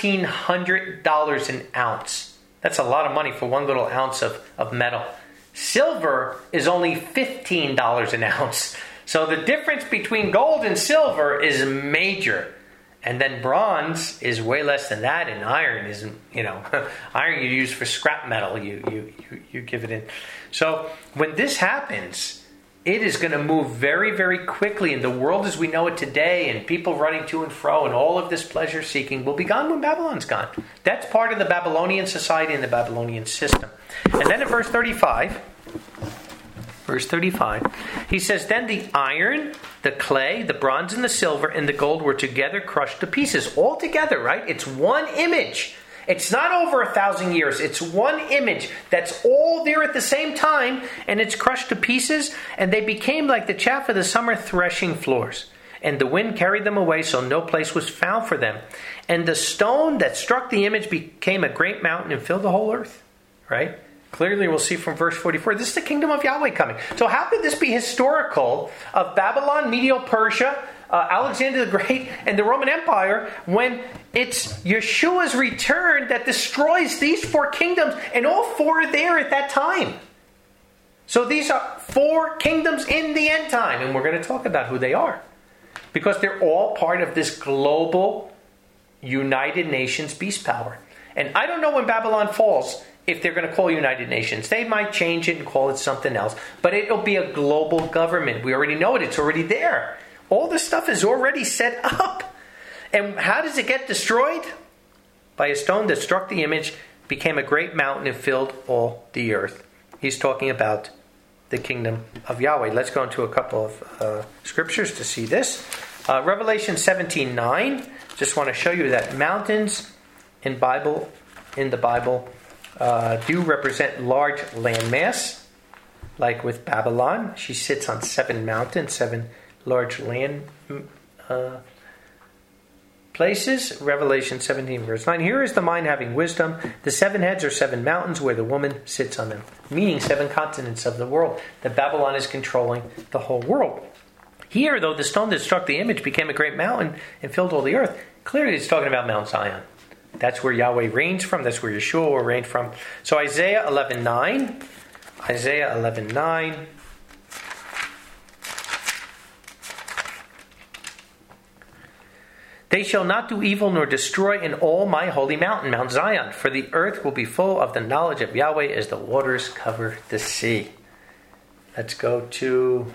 $1,400 an ounce. That's a lot of money for one little ounce of metal. Silver is only $15 an ounce. So the difference between gold and silver is major. And then bronze is way less than that, and iron isn't, iron you use for scrap metal, you give it in. So when this happens, it is going to move very, very quickly, and the world as we know it today, and people running to and fro, and all of this pleasure seeking will be gone when Babylon's gone. That's part of the Babylonian society and the Babylonian system. And then in verse 35, he says, then the iron, the clay, the bronze, and the silver, and the gold were together crushed to pieces. All together, right? It's one image. It's not over 1,000 years. It's one image that's all there at the same time, and it's crushed to pieces, and they became like the chaff of the summer threshing floors. And the wind carried them away, so no place was found for them. And the stone that struck the image became a great mountain and filled the whole earth. Right? Clearly, we'll see from verse 44, this is the kingdom of Yahweh coming. So how could this be historical of Babylon, Medo-Persia, Alexander the Great, and the Roman Empire when it's Yeshua's return that destroys these 4 kingdoms, and all 4 are there at that time? So these are 4 kingdoms in the end time, and we're going to talk about who they are. Because they're all part of this global United Nations beast power. And I don't know when Babylon falls if they're going to call United Nations. They might change it and call it something else. But it'll be a global government. We already know it. It's already there. All this stuff is already set up. And how does it get destroyed? By a stone that struck the image, became a great mountain, and filled all the earth. He's talking about the kingdom of Yahweh. Let's go into a couple of scriptures to see this. Revelation 17:9. Just want to show you that mountains in Bible in the Bible do represent large landmass, like with Babylon. She sits on 7 mountains, 7 large land places. Revelation 17 verse 9. Here is the mind having wisdom. The 7 heads are 7 mountains where the woman sits on them, meaning 7 continents of the world. That Babylon is controlling the whole world. Here, though, the stone that struck the image became a great mountain and filled all the earth. Clearly, it's talking about Mount Zion. That's where Yahweh reigns from. That's where Yeshua will reign from. So Isaiah 11:9. Isaiah 11:9. They shall not do evil nor destroy in all my holy mountain, Mount Zion, for the earth will be full of the knowledge of Yahweh as the waters cover the sea. Let's go to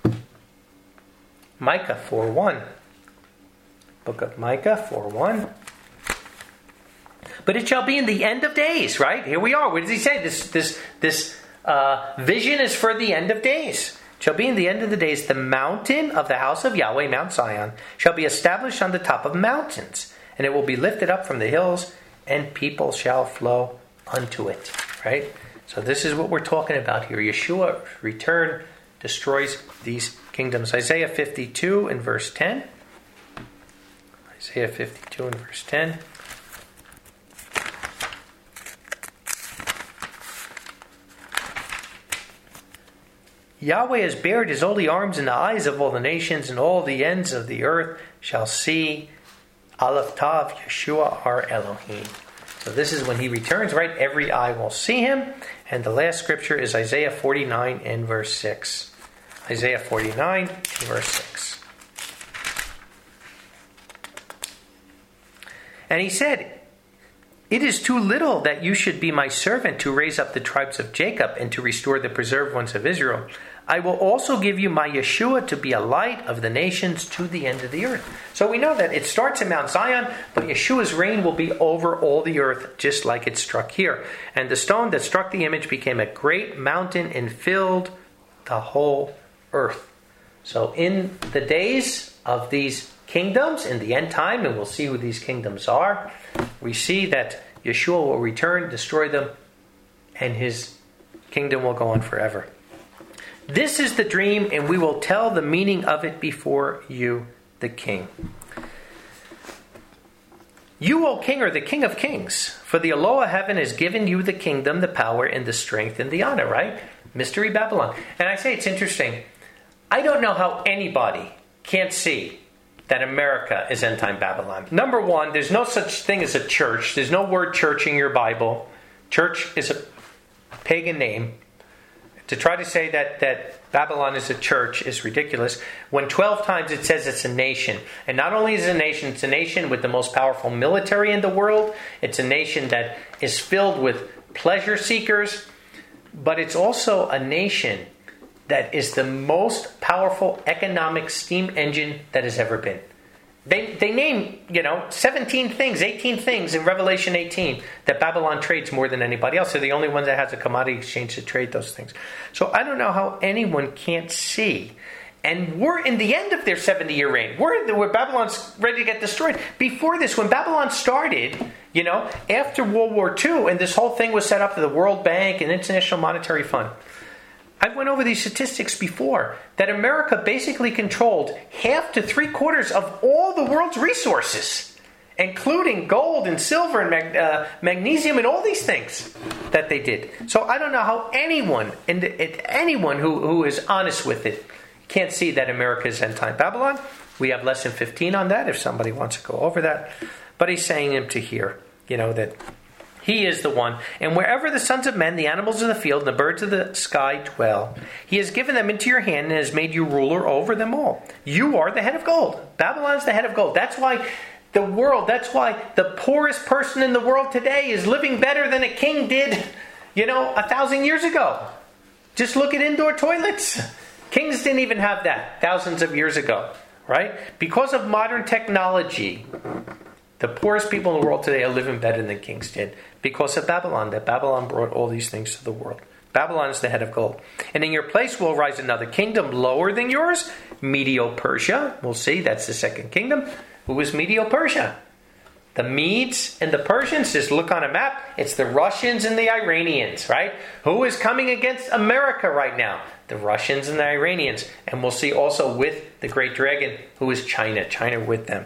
Micah 4:1. Book of Micah 4:1. But it shall be in the end of days, right? Here we are. What does he say? This vision is for the end of days. It shall be in the end of the days, the mountain of the house of Yahweh, Mount Zion, shall be established on the top of mountains, and it will be lifted up from the hills, and people shall flow unto it. Right? So this is what we're talking about here. Yeshua return destroys these kingdoms. Isaiah 52 and verse 10. Isaiah 52 and verse 10. Yahweh has bared his holy arms in the eyes of all the nations, and all the ends of the earth shall see Aleph Tav, Yeshua our Elohim. So this is when he returns, right? Every eye will see him. And the last scripture is Isaiah 49 and verse 6. Isaiah 49 and verse 6. And he said, it is too little that you should be my servant to raise up the tribes of Jacob and to restore the preserved ones of Israel. I will also give you my Yeshua to be a light of the nations to the end of the earth. So we know that it starts in Mount Zion, but Yeshua's reign will be over all the earth, just like it struck here. And the stone that struck the image became a great mountain and filled the whole earth. So in the days of these kingdoms, in the end time, and we'll see who these kingdoms are, we see that Yeshua will return, destroy them, and his kingdom will go on forever. This is the dream, and we will tell the meaning of it before you, the king. You, O king, are the king of kings, for the Eloah heaven has given you the kingdom, the power, and the strength, and the honor, right? Mystery Babylon. And I say it's interesting. I don't know how anybody can't see that America is end-time Babylon. Number one, there's no such thing as a church. There's no word church in your Bible. Church is a pagan name. To try to say that Babylon is a church is ridiculous. When 12 times it says it's a nation. And not only is it a nation, it's a nation with the most powerful military in the world. It's a nation that is filled with pleasure seekers. But it's also a nation that is the most powerful economic steam engine that has ever been. They name, 17 things, 18 things in Revelation 18 that Babylon trades more than anybody else. They're the only ones that has a commodity exchange to trade those things. So I don't know how anyone can't see. And we're in the end of their 70-year reign. Where Babylon's ready to get destroyed. Before this, when Babylon started, after World War II, and this whole thing was set up to the World Bank and International Monetary Fund, I went over these statistics before, that America basically controlled half to 3/4 of all the world's resources, including gold and silver and magnesium and all these things that they did. So I don't know how anyone who is honest with it can't see that America is end-time Babylon. We have lesson 15 on that if somebody wants to go over that. But he's saying him to hear, that he is the one. And wherever the sons of men, the animals of the field, and the birds of the sky dwell, he has given them into your hand and has made you ruler over them all. You are the head of gold. Babylon is the head of gold. That's why that's why the poorest person in the world today is living better than a king did, 1,000 years ago. Just look at indoor toilets. Kings didn't even have that thousands of years ago, right? Because of modern technology, the poorest people in the world today are living better than kings did because of Babylon. That Babylon brought all these things to the world. Babylon is the head of gold. And in your place will rise another kingdom lower than yours, Medio-Persia. We'll see, that's the second kingdom. Who was Medio-Persia? the Medes and the Persians. Just look on a map. It's the Russians and the Iranians, right? Who is coming against America right now? The Russians and the Iranians. And we'll see also with the great dragon, who is China. China with them.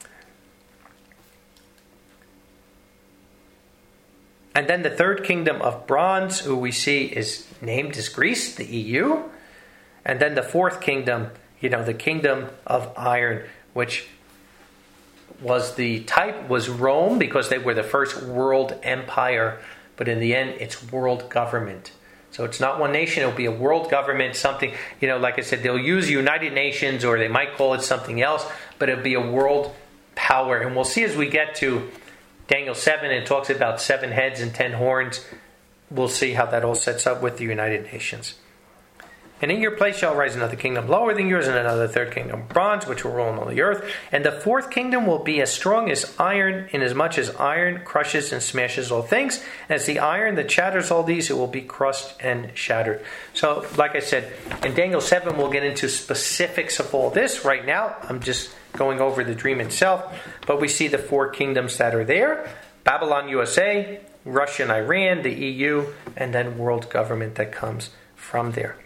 And then the third kingdom of bronze, who we see is named as Greece, the EU. And then the fourth kingdom, the kingdom of iron, which was the type, was Rome, because they were the first world empire. But in the end, it's world government. So it's not one nation, it'll be a world government, something, like I said, they'll use United Nations, or they might call it something else, but it'll be a world power. And we'll see as we get to Daniel 7, it talks about 7 heads and 10 horns. We'll see how that all sets up with the United Nations. And in your place shall rise another kingdom lower than yours, and another third kingdom of bronze, which will rule on all the earth. And the fourth kingdom will be as strong as iron, inasmuch as iron crushes and smashes all things. As the iron that shatters all these, it will be crushed and shattered. So, like I said, in Daniel 7, we'll get into specifics of all this. Right now, I'm just going over the dream itself. But we see the 4 kingdoms that are there. Babylon, USA, Russia and Iran, the EU, and then world government that comes from there.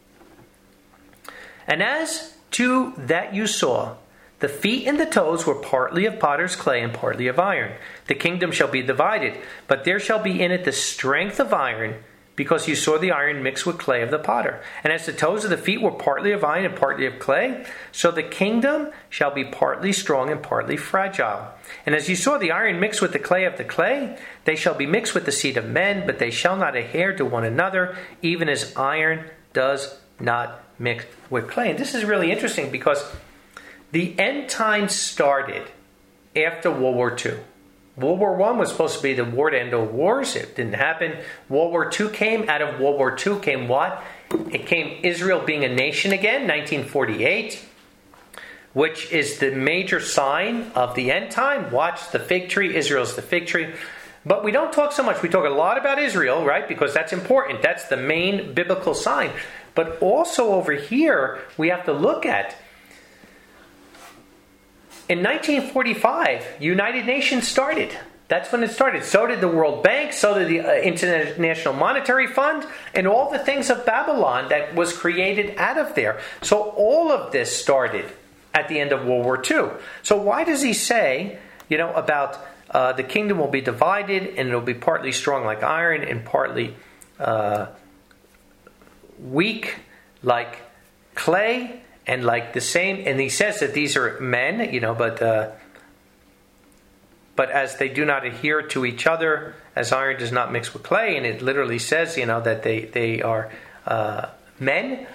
And as to that you saw, the feet and the toes were partly of potter's clay and partly of iron. The kingdom shall be divided, but there shall be in it the strength of iron, because you saw the iron mixed with clay of the potter. And as the toes of the feet were partly of iron and partly of clay, so the kingdom shall be partly strong and partly fragile. And as you saw the iron mixed with the clay of the clay, they shall be mixed with the seed of men, but they shall not adhere to one another, even as iron does not mixed with clay. And this is really interesting because the end times started after World War II. World War I was supposed to be the war to end all wars. It didn't happen. World War II came. Out of World War II came what? It came Israel being a nation again, 1948, which is the major sign of the end time. Watch the fig tree. Israel's the fig tree. But we don't talk so much. We talk a lot about Israel, right? Because that's important. That's the main biblical sign. But also over here, we have to look at, in 1945, United Nations started. That's when it started. So did the World Bank, so did the International Monetary Fund, and all the things of Babylon that was created out of there. So all of this started at the end of World War II. So why does he say, about the kingdom will be divided, and it'll be partly strong like iron and partly weak like clay, and like the same, and he says that these are men, but as they do not adhere to each other, as iron does not mix with clay, and it literally says, that they are men.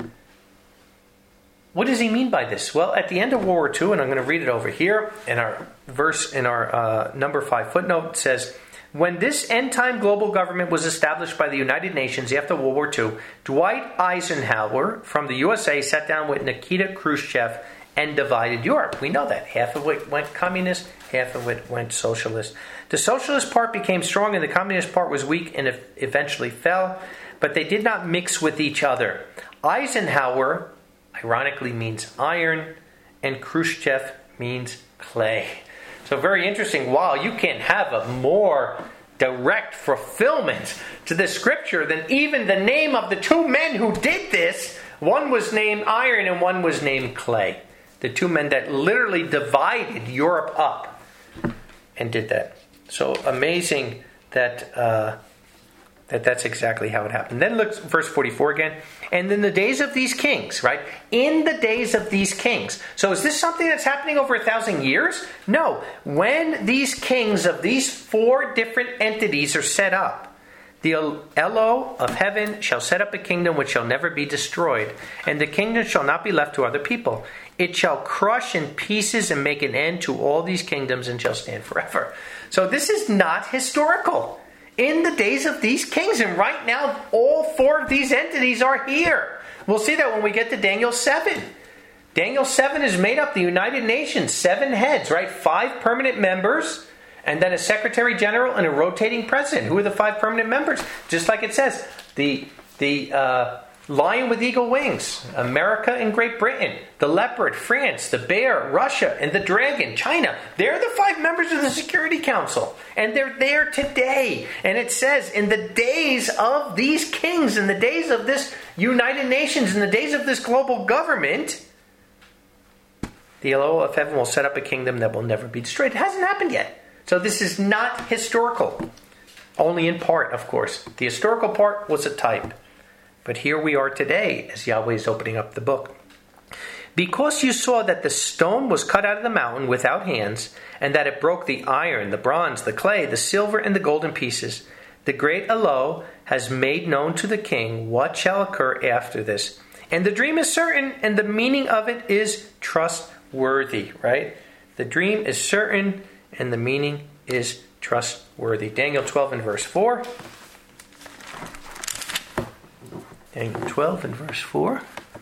What does he mean by this? Well, at the end of World War II, and I'm going to read it over here, in our verse, in our number 5 footnote, it says, when this end-time global government was established by the United Nations after World War II, Dwight Eisenhower from the USA sat down with Nikita Khrushchev and divided Europe. We know that. Half of it went communist, half of it went socialist. The socialist part became strong and the communist part was weak and eventually fell, but they did not mix with each other. Eisenhower, ironically, means iron, and Khrushchev means clay. So very interesting. Wow, you can't have a more direct fulfillment to the scripture than even the name of the 2 men who did this. One was named iron and one was named clay. The 2 men that literally divided Europe up and did that. So amazing that that's exactly how it happened. Then look, verse 44 again. And in the days of these kings, right? In the days of these kings. So is this something that's happening over 1,000 years? No. When these kings of these 4 different entities are set up, the Elo of heaven shall set up a kingdom which shall never be destroyed, and the kingdom shall not be left to other people. It shall crush in pieces and make an end to all these kingdoms and shall stand forever. So this is not historical. In the days of these kings, and right now all 4 of these entities are here. We'll see that when we get to Daniel 7. Daniel 7 is made up, the United Nations, 7 heads, right? 5 permanent members, and then a secretary general and a rotating president. Who are the 5 permanent members? Just like it says, the Lion with eagle wings, America and Great Britain. The leopard, France. The bear, Russia. And the dragon, China. They're the 5 members of the Security Council. And they're there today. And it says, in the days of these kings, in the days of this United Nations, in the days of this global government, the Eloah of heaven will set up a kingdom that will never be destroyed. It hasn't happened yet. So this is not historical. Only in part, of course. The historical part was a type. But here we are today, as Yahweh is opening up the book. Because you saw that the stone was cut out of the mountain without hands, and that it broke the iron, the bronze, the clay, the silver, and the gold in pieces, the great Eloah has made known to the king what shall occur after this. And the dream is certain, and the meaning of it is trustworthy, right? The dream is certain, and the meaning is trustworthy. Daniel 12 and verse 4. Daniel 12 and verse 4.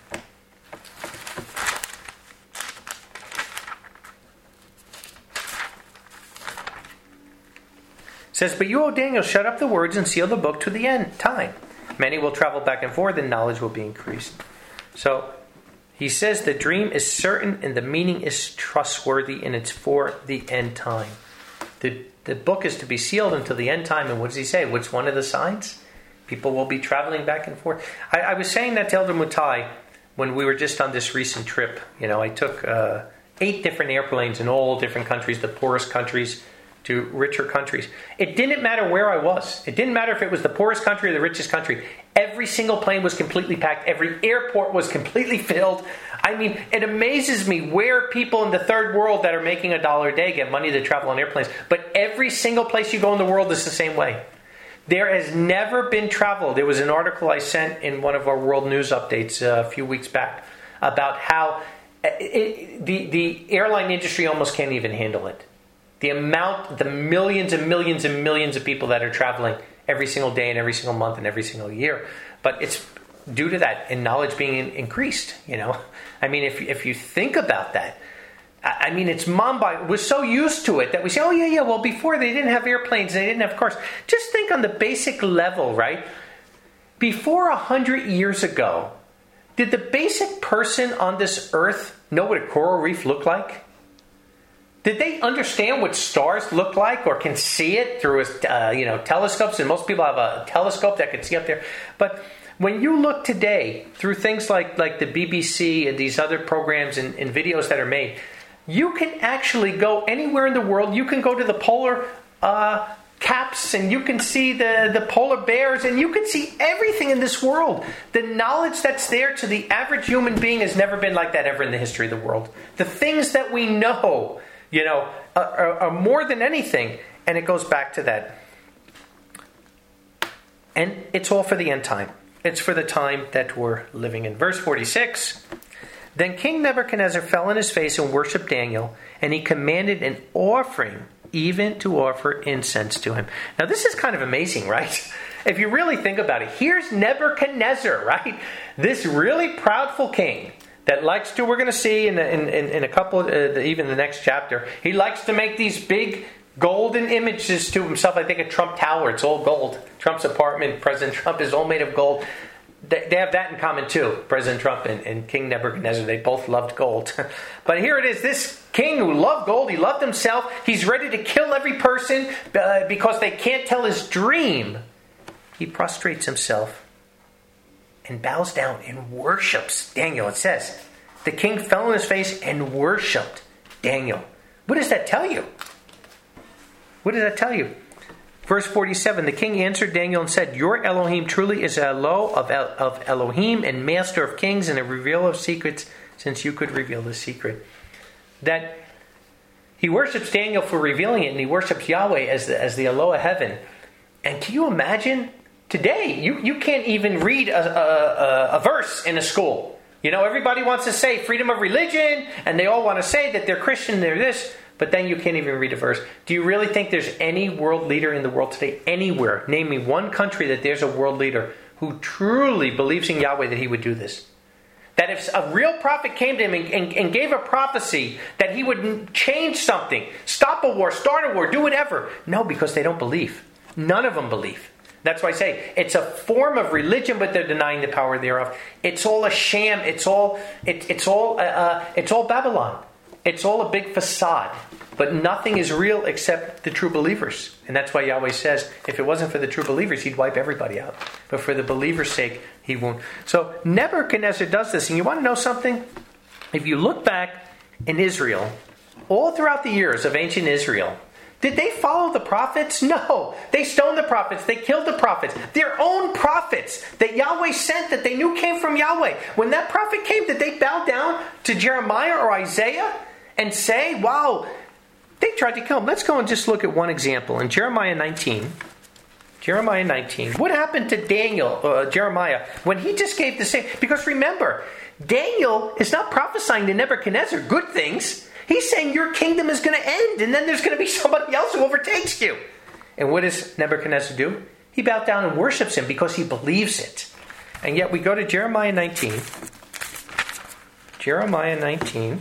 It says, but you, O Daniel, shut up the words and seal the book to the end time. Many will travel back and forth and knowledge will be increased. So he says the dream is certain and the meaning is trustworthy and it's for the end time. The book is to be sealed until the end time. And what does he say? What's one of the signs? People will be traveling back and forth. I was saying that to Elder Mutai when we were just on this recent trip. You know, I took 8 different airplanes in all different countries, the poorest countries to richer countries. It didn't matter where I was. It didn't matter if it was the poorest country or the richest country. Every single plane was completely packed. Every airport was completely filled. I mean, it amazes me where people in the third world that are making $1 a day get money to travel on airplanes. But every single place you go in the world is the same way. There has never been travel. There was an article I sent in one of our world news updates a few weeks back about how the airline industry almost can't even handle it. The millions and millions and millions of people that are traveling every single day and every single month and every single year. But it's due to that and knowledge being increased, you know. I mean, if you think about that, I mean, it's Mumbai. We're so used to it that we say, oh, yeah, well, before they didn't have airplanes, they didn't have cars. Just think on the basic level, right? Before 100 years ago, did the basic person on this earth know what a coral reef looked like? Did they understand what stars look like or can see it through telescopes? And most people have a telescope that can see up there. But when you look today through things like the BBC and these other programs and videos that are made, you can actually go anywhere in the world. You can go to the polar caps and you can see the polar bears and you can see everything in this world. The knowledge that's there to the average human being has never been like that ever in the history of the world. The things that we know, you know, are more than anything. And it goes back to that. And it's all for the end time. It's for the time that we're living in. Verse 46. Then King Nebuchadnezzar fell on his face and worshipped Daniel, and he commanded an offering, even to offer incense to him. Now this is kind of amazing, right? If you really think about it, here's Nebuchadnezzar, right? This really proudful king that likes to, we're going to see in a couple, even the next chapter, he likes to make these big golden images to himself. I think a Trump Tower, it's all gold. Trump's apartment, President Trump, is all made of gold. They have that in common too. President Trump and King Nebuchadnezzar, they both loved gold. But here it is, this king who loved gold, he loved himself. He's ready to kill every person because they can't tell his dream. He prostrates himself and bows down and worships Daniel. It says, the king fell on his face and worshipped Daniel. What does that tell you? What does that tell you? Verse 47, the king answered Daniel and said, your Elohim truly is Eloah of Elohim and master of kings and a revealer of secrets, since you could reveal the secret. That he worships Daniel for revealing it, and he worships Yahweh as the Eloah of heaven. And can you imagine, today, you can't even read a verse in a school. You know, everybody wants to say freedom of religion, and they all want to say that they're Christian, they're this. But then you can't even read a verse. Do you really think there's any world leader in the world today, anywhere, name me one country that there's a world leader who truly believes in Yahweh that he would do this? That if a real prophet came to him and gave a prophecy that he would change something, stop a war, start a war, do whatever. No, because they don't believe. None of them believe. That's why I say it's a form of religion, but they're denying the power thereof. It's all a sham. It's all Babylon. It's all a big facade. But nothing is real except the true believers. And that's why Yahweh says, if it wasn't for the true believers, he'd wipe everybody out. But for the believers' sake, he won't. So Nebuchadnezzar does this. And you want to know something? If you look back in Israel, all throughout the years of ancient Israel, did they follow the prophets? No. They stoned the prophets. They killed the prophets. Their own prophets that Yahweh sent that they knew came from Yahweh. When that prophet came, did they bow down to Jeremiah or Isaiah and say, wow, they tried to kill him? Let's go and just look at one example. In Jeremiah 19. Jeremiah 19. What happened to Jeremiah, when he just gave the same? Because remember, Daniel is not prophesying to Nebuchadnezzar good things. He's saying your kingdom is going to end, and then there's going to be somebody else who overtakes you. And what does Nebuchadnezzar do? He bows down and worships him because he believes it. And yet we go to Jeremiah 19. Jeremiah 19,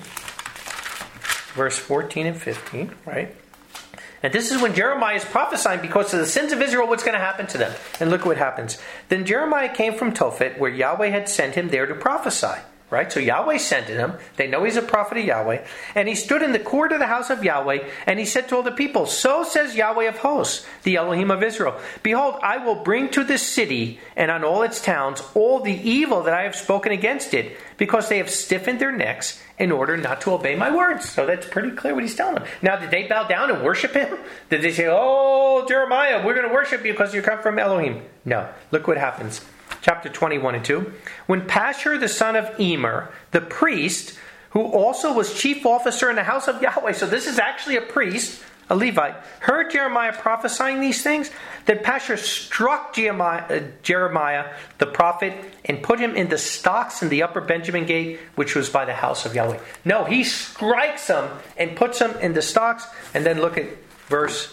verse 14 and 15, right? And this is when Jeremiah is prophesying because of the sins of Israel, what's going to happen to them. And look what happens. Then Jeremiah came from Tophet, where Yahweh had sent him there to prophesy. Right? So Yahweh sent him. They know he's a prophet of Yahweh. And he stood in the court of the house of Yahweh, and he said to all the people, so says Yahweh of hosts, the Elohim of Israel, behold, I will bring to this city and on all its towns all the evil that I have spoken against it, because they have stiffened their necks in order not to obey my words. So that's pretty clear what he's telling them. Now, did they bow down and worship him? Did they say, oh, Jeremiah, we're going to worship you because you come from Elohim? No. Look what happens. Chapter 21 and 2. When Pashur the son of Emer, the priest, who also was chief officer in the house of Yahweh, so this is actually a priest, a Levite, heard Jeremiah prophesying these things, then Pashur struck Jeremiah the prophet and put him in the stocks in the upper Benjamin gate, which was by the house of Yahweh. No, he strikes him and puts him in the stocks. And then look at verse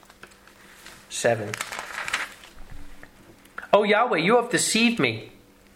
7. O Yahweh, you have deceived me.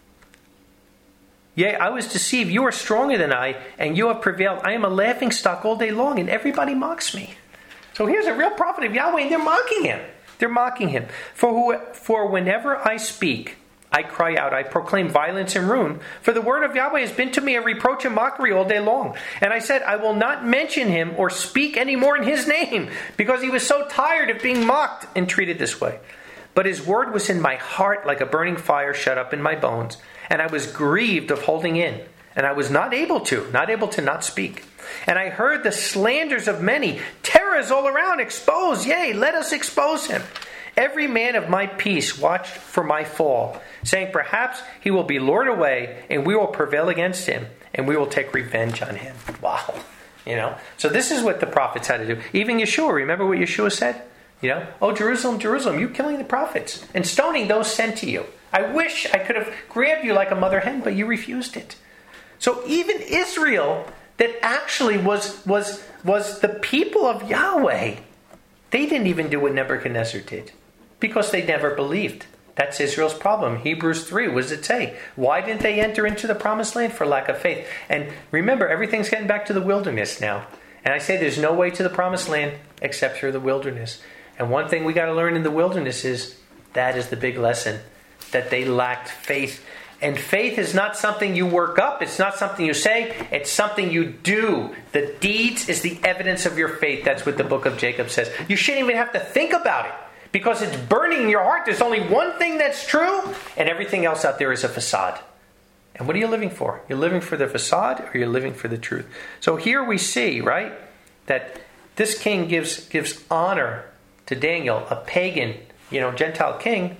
Yea, I was deceived. You are stronger than I, and you have prevailed. I am a laughing stock all day long, and everybody mocks me. So here's a real prophet of Yahweh, and they're mocking him. They're mocking him. For whenever I speak, I cry out, I proclaim violence and ruin. For the word of Yahweh has been to me a reproach and mockery all day long. And I said, I will not mention him or speak any more in his name, because he was so tired of being mocked and treated this way. But his word was in my heart like a burning fire shut up in my bones. And I was grieved of holding in. And I was not able to not speak. And I heard the slanders of many. Terror is all around. Expose, yea, let us expose him. Every man of my peace watched for my fall, saying, perhaps he will be lured away, and we will prevail against him, and we will take revenge on him. Wow. So this is what the prophets had to do. Even Yeshua, remember what Yeshua said? Oh, Jerusalem, Jerusalem, you killing the prophets and stoning those sent to you. I wish I could have grabbed you like a mother hen, but you refused it. So even Israel, that actually was the people of Yahweh, they didn't even do what Nebuchadnezzar did because they never believed. That's Israel's problem. Hebrews 3, what does it say? Why didn't they enter into the promised land? For lack of faith. And remember, everything's getting back to the wilderness now. And I say there's no way to the promised land except through the wilderness. And one thing we got to learn in the wilderness is that is the big lesson, that they lacked faith. And faith is not something you work up. It's not something you say. It's something you do. The deeds is the evidence of your faith. That's what the book of Jacob says. You shouldn't even have to think about it because it's burning in your heart. There's only one thing that's true, and everything else out there is a facade. And what are you living for? You're living for the facade, or you're living for the truth? So here we see, right, that this king gives honor to Daniel, a pagan, Gentile king,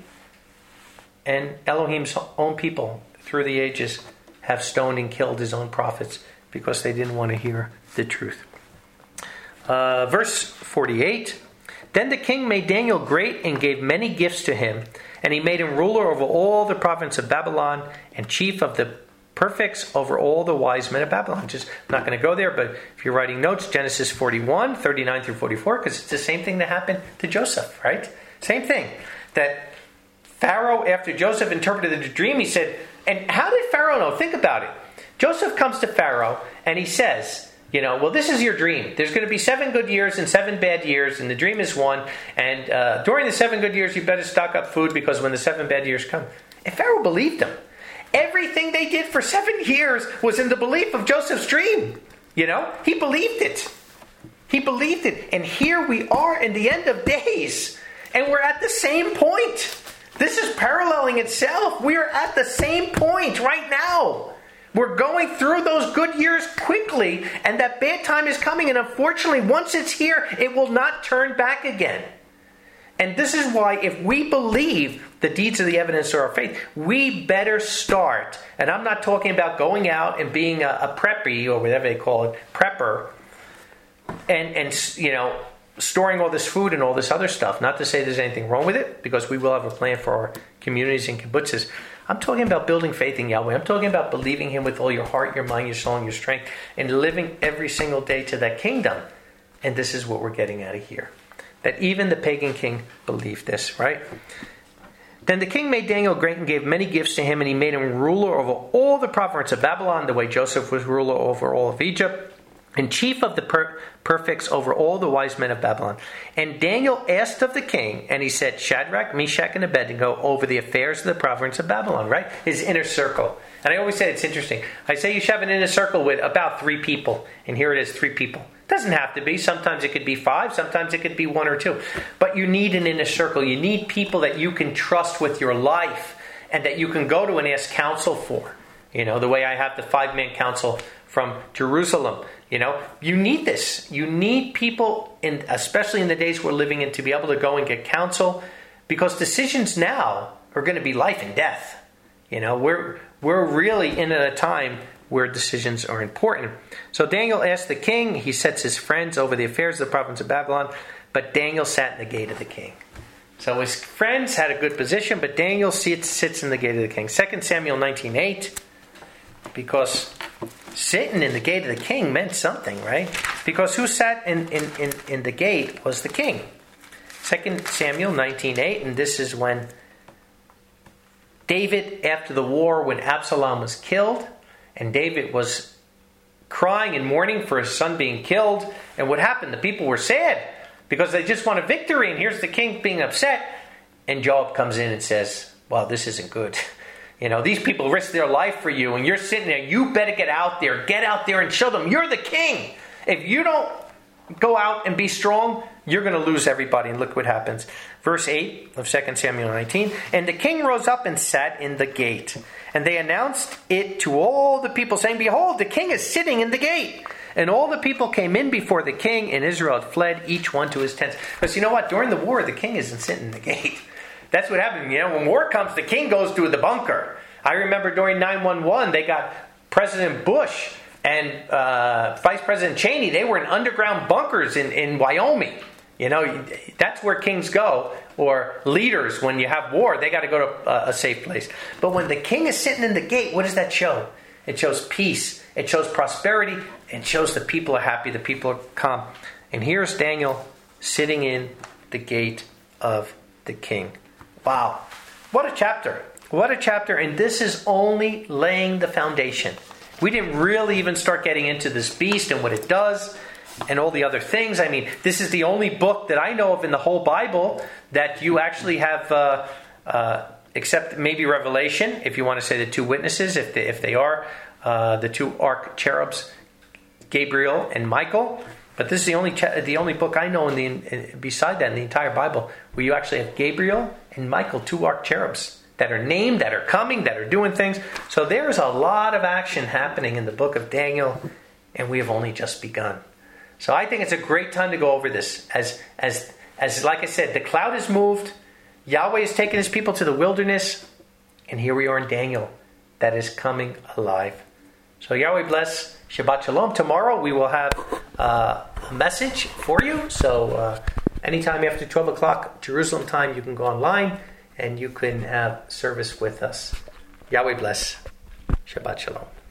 and Elohim's own people through the ages have stoned and killed his own prophets because they didn't want to hear the truth. Verse 48, then the king made Daniel great and gave many gifts to him, and he made him ruler over all the province of Babylon and chief of the prefects over all the wise men of Babylon. I'm not going to go there, but if you're writing notes, Genesis 41, 39 through 44, because it's the same thing that happened to Joseph, right? Same thing. That Pharaoh, after Joseph interpreted the dream, he said, and how did Pharaoh know? Think about it. Joseph comes to Pharaoh and he says, well, this is your dream. There's going to be 7 good years and 7 bad years, and the dream is 1. And during the 7 good years, you better stock up food because when the 7 bad years come. And Pharaoh believed him. Everything they did for 7 years was in the belief of Joseph's dream. He believed it. He believed it. And here we are in the end of days. And we're at the same point. This is paralleling itself. We are at the same point right now. We're going through those good years quickly, and that bad time is coming. And unfortunately, once it's here, it will not turn back again. And this is why if we believe the deeds of the evidence of our faith, we better start. And I'm not talking about going out and being a preppy, or whatever they call it, prepper, and storing all this food and all this other stuff. Not to say there's anything wrong with it, because we will have a plan for our communities and kibbutzes. I'm talking about building faith in Yahweh. I'm talking about believing Him with all your heart, your mind, your soul, and your strength, and living every single day to that kingdom. And this is what we're getting out of here. That even the pagan king believed this, right? Then the king made Daniel great and gave many gifts to him, and he made him ruler over all the province of Babylon, the way Joseph was ruler over all of Egypt, and chief of the prefects over all the wise men of Babylon. And Daniel asked of the king, and he said, Shadrach, Meshach, and Abednego over the affairs of the province of Babylon, right? His inner circle. And I always say it's interesting. I say you should have an inner circle with about 3 people, and here it is, 3 people. It doesn't have to be. Sometimes it could be 5, sometimes it could be 1 or 2. But you need an inner circle. You need people that you can trust with your life, and that you can go to and ask counsel for. The way I have the 5-man council from Jerusalem. You need this. You need people, especially in the days we're living in, to be able to go and get counsel, because decisions now are going to be life and death. We're really in a time where decisions are important. So Daniel asked the king. He sets his friends over the affairs of the province of Babylon, but Daniel sat in the gate of the king. So his friends had a good position, but Daniel sits in the gate of the king. 2 Samuel 19:8, because sitting in the gate of the king meant something, right? Because who sat in the gate was the king. 2 Samuel 19:8, and this is when David, after the war, when Absalom was killed, and David was crying and mourning for his son being killed. And what happened? The people were sad because they just want a victory, and here's the king being upset. And Joab comes in and says, well, this isn't good. These people risk their life for you, and you're sitting there. You better get out there and show them you're the king. If you don't go out and be strong, you're going to lose everybody. And look what happens. Verse 8 of 2 Samuel 19. And the king rose up and sat in the gate. And they announced it to all the people, saying, behold, the king is sitting in the gate. And all the people came in before the king, and Israel had fled, each one to his tents. Because you know what? During the war, the king isn't sitting in the gate. That's what happened. When war comes, the king goes to the bunker. I remember during 9/11, they got President Bush and Vice President Cheney. They were in underground bunkers in Wyoming. That's where kings go, or leaders. When you have war, they got to go to a safe place. But when the king is sitting in the gate, what does that show? It shows peace. It shows prosperity. It shows the people are happy. The people are calm. And here's Daniel sitting in the gate of the king. Wow. What a chapter. What a chapter. And this is only laying the foundation. We didn't really even start getting into this beast and what it does and all the other things. I mean, this is the only book that I know of in the whole Bible that you actually have, except maybe Revelation, if you want to say the 2 witnesses, if they are, the 2 arch cherubs, Gabriel and Michael. But this is the only book I know beside that in the entire Bible where you actually have Gabriel and Michael, 2 arch cherubs that are named, that are coming, that are doing things. So there's a lot of action happening in the book of Daniel, and we have only just begun. So I think it's a great time to go over this. As like I said, the cloud has moved. Yahweh has taken his people to the wilderness, and here we are in Daniel that is coming alive. So Yahweh bless. Shabbat Shalom. Tomorrow we will have a message for you. So anytime after 12 o'clock Jerusalem time, you can go online and you can have service with us. Yahweh bless. Shabbat Shalom.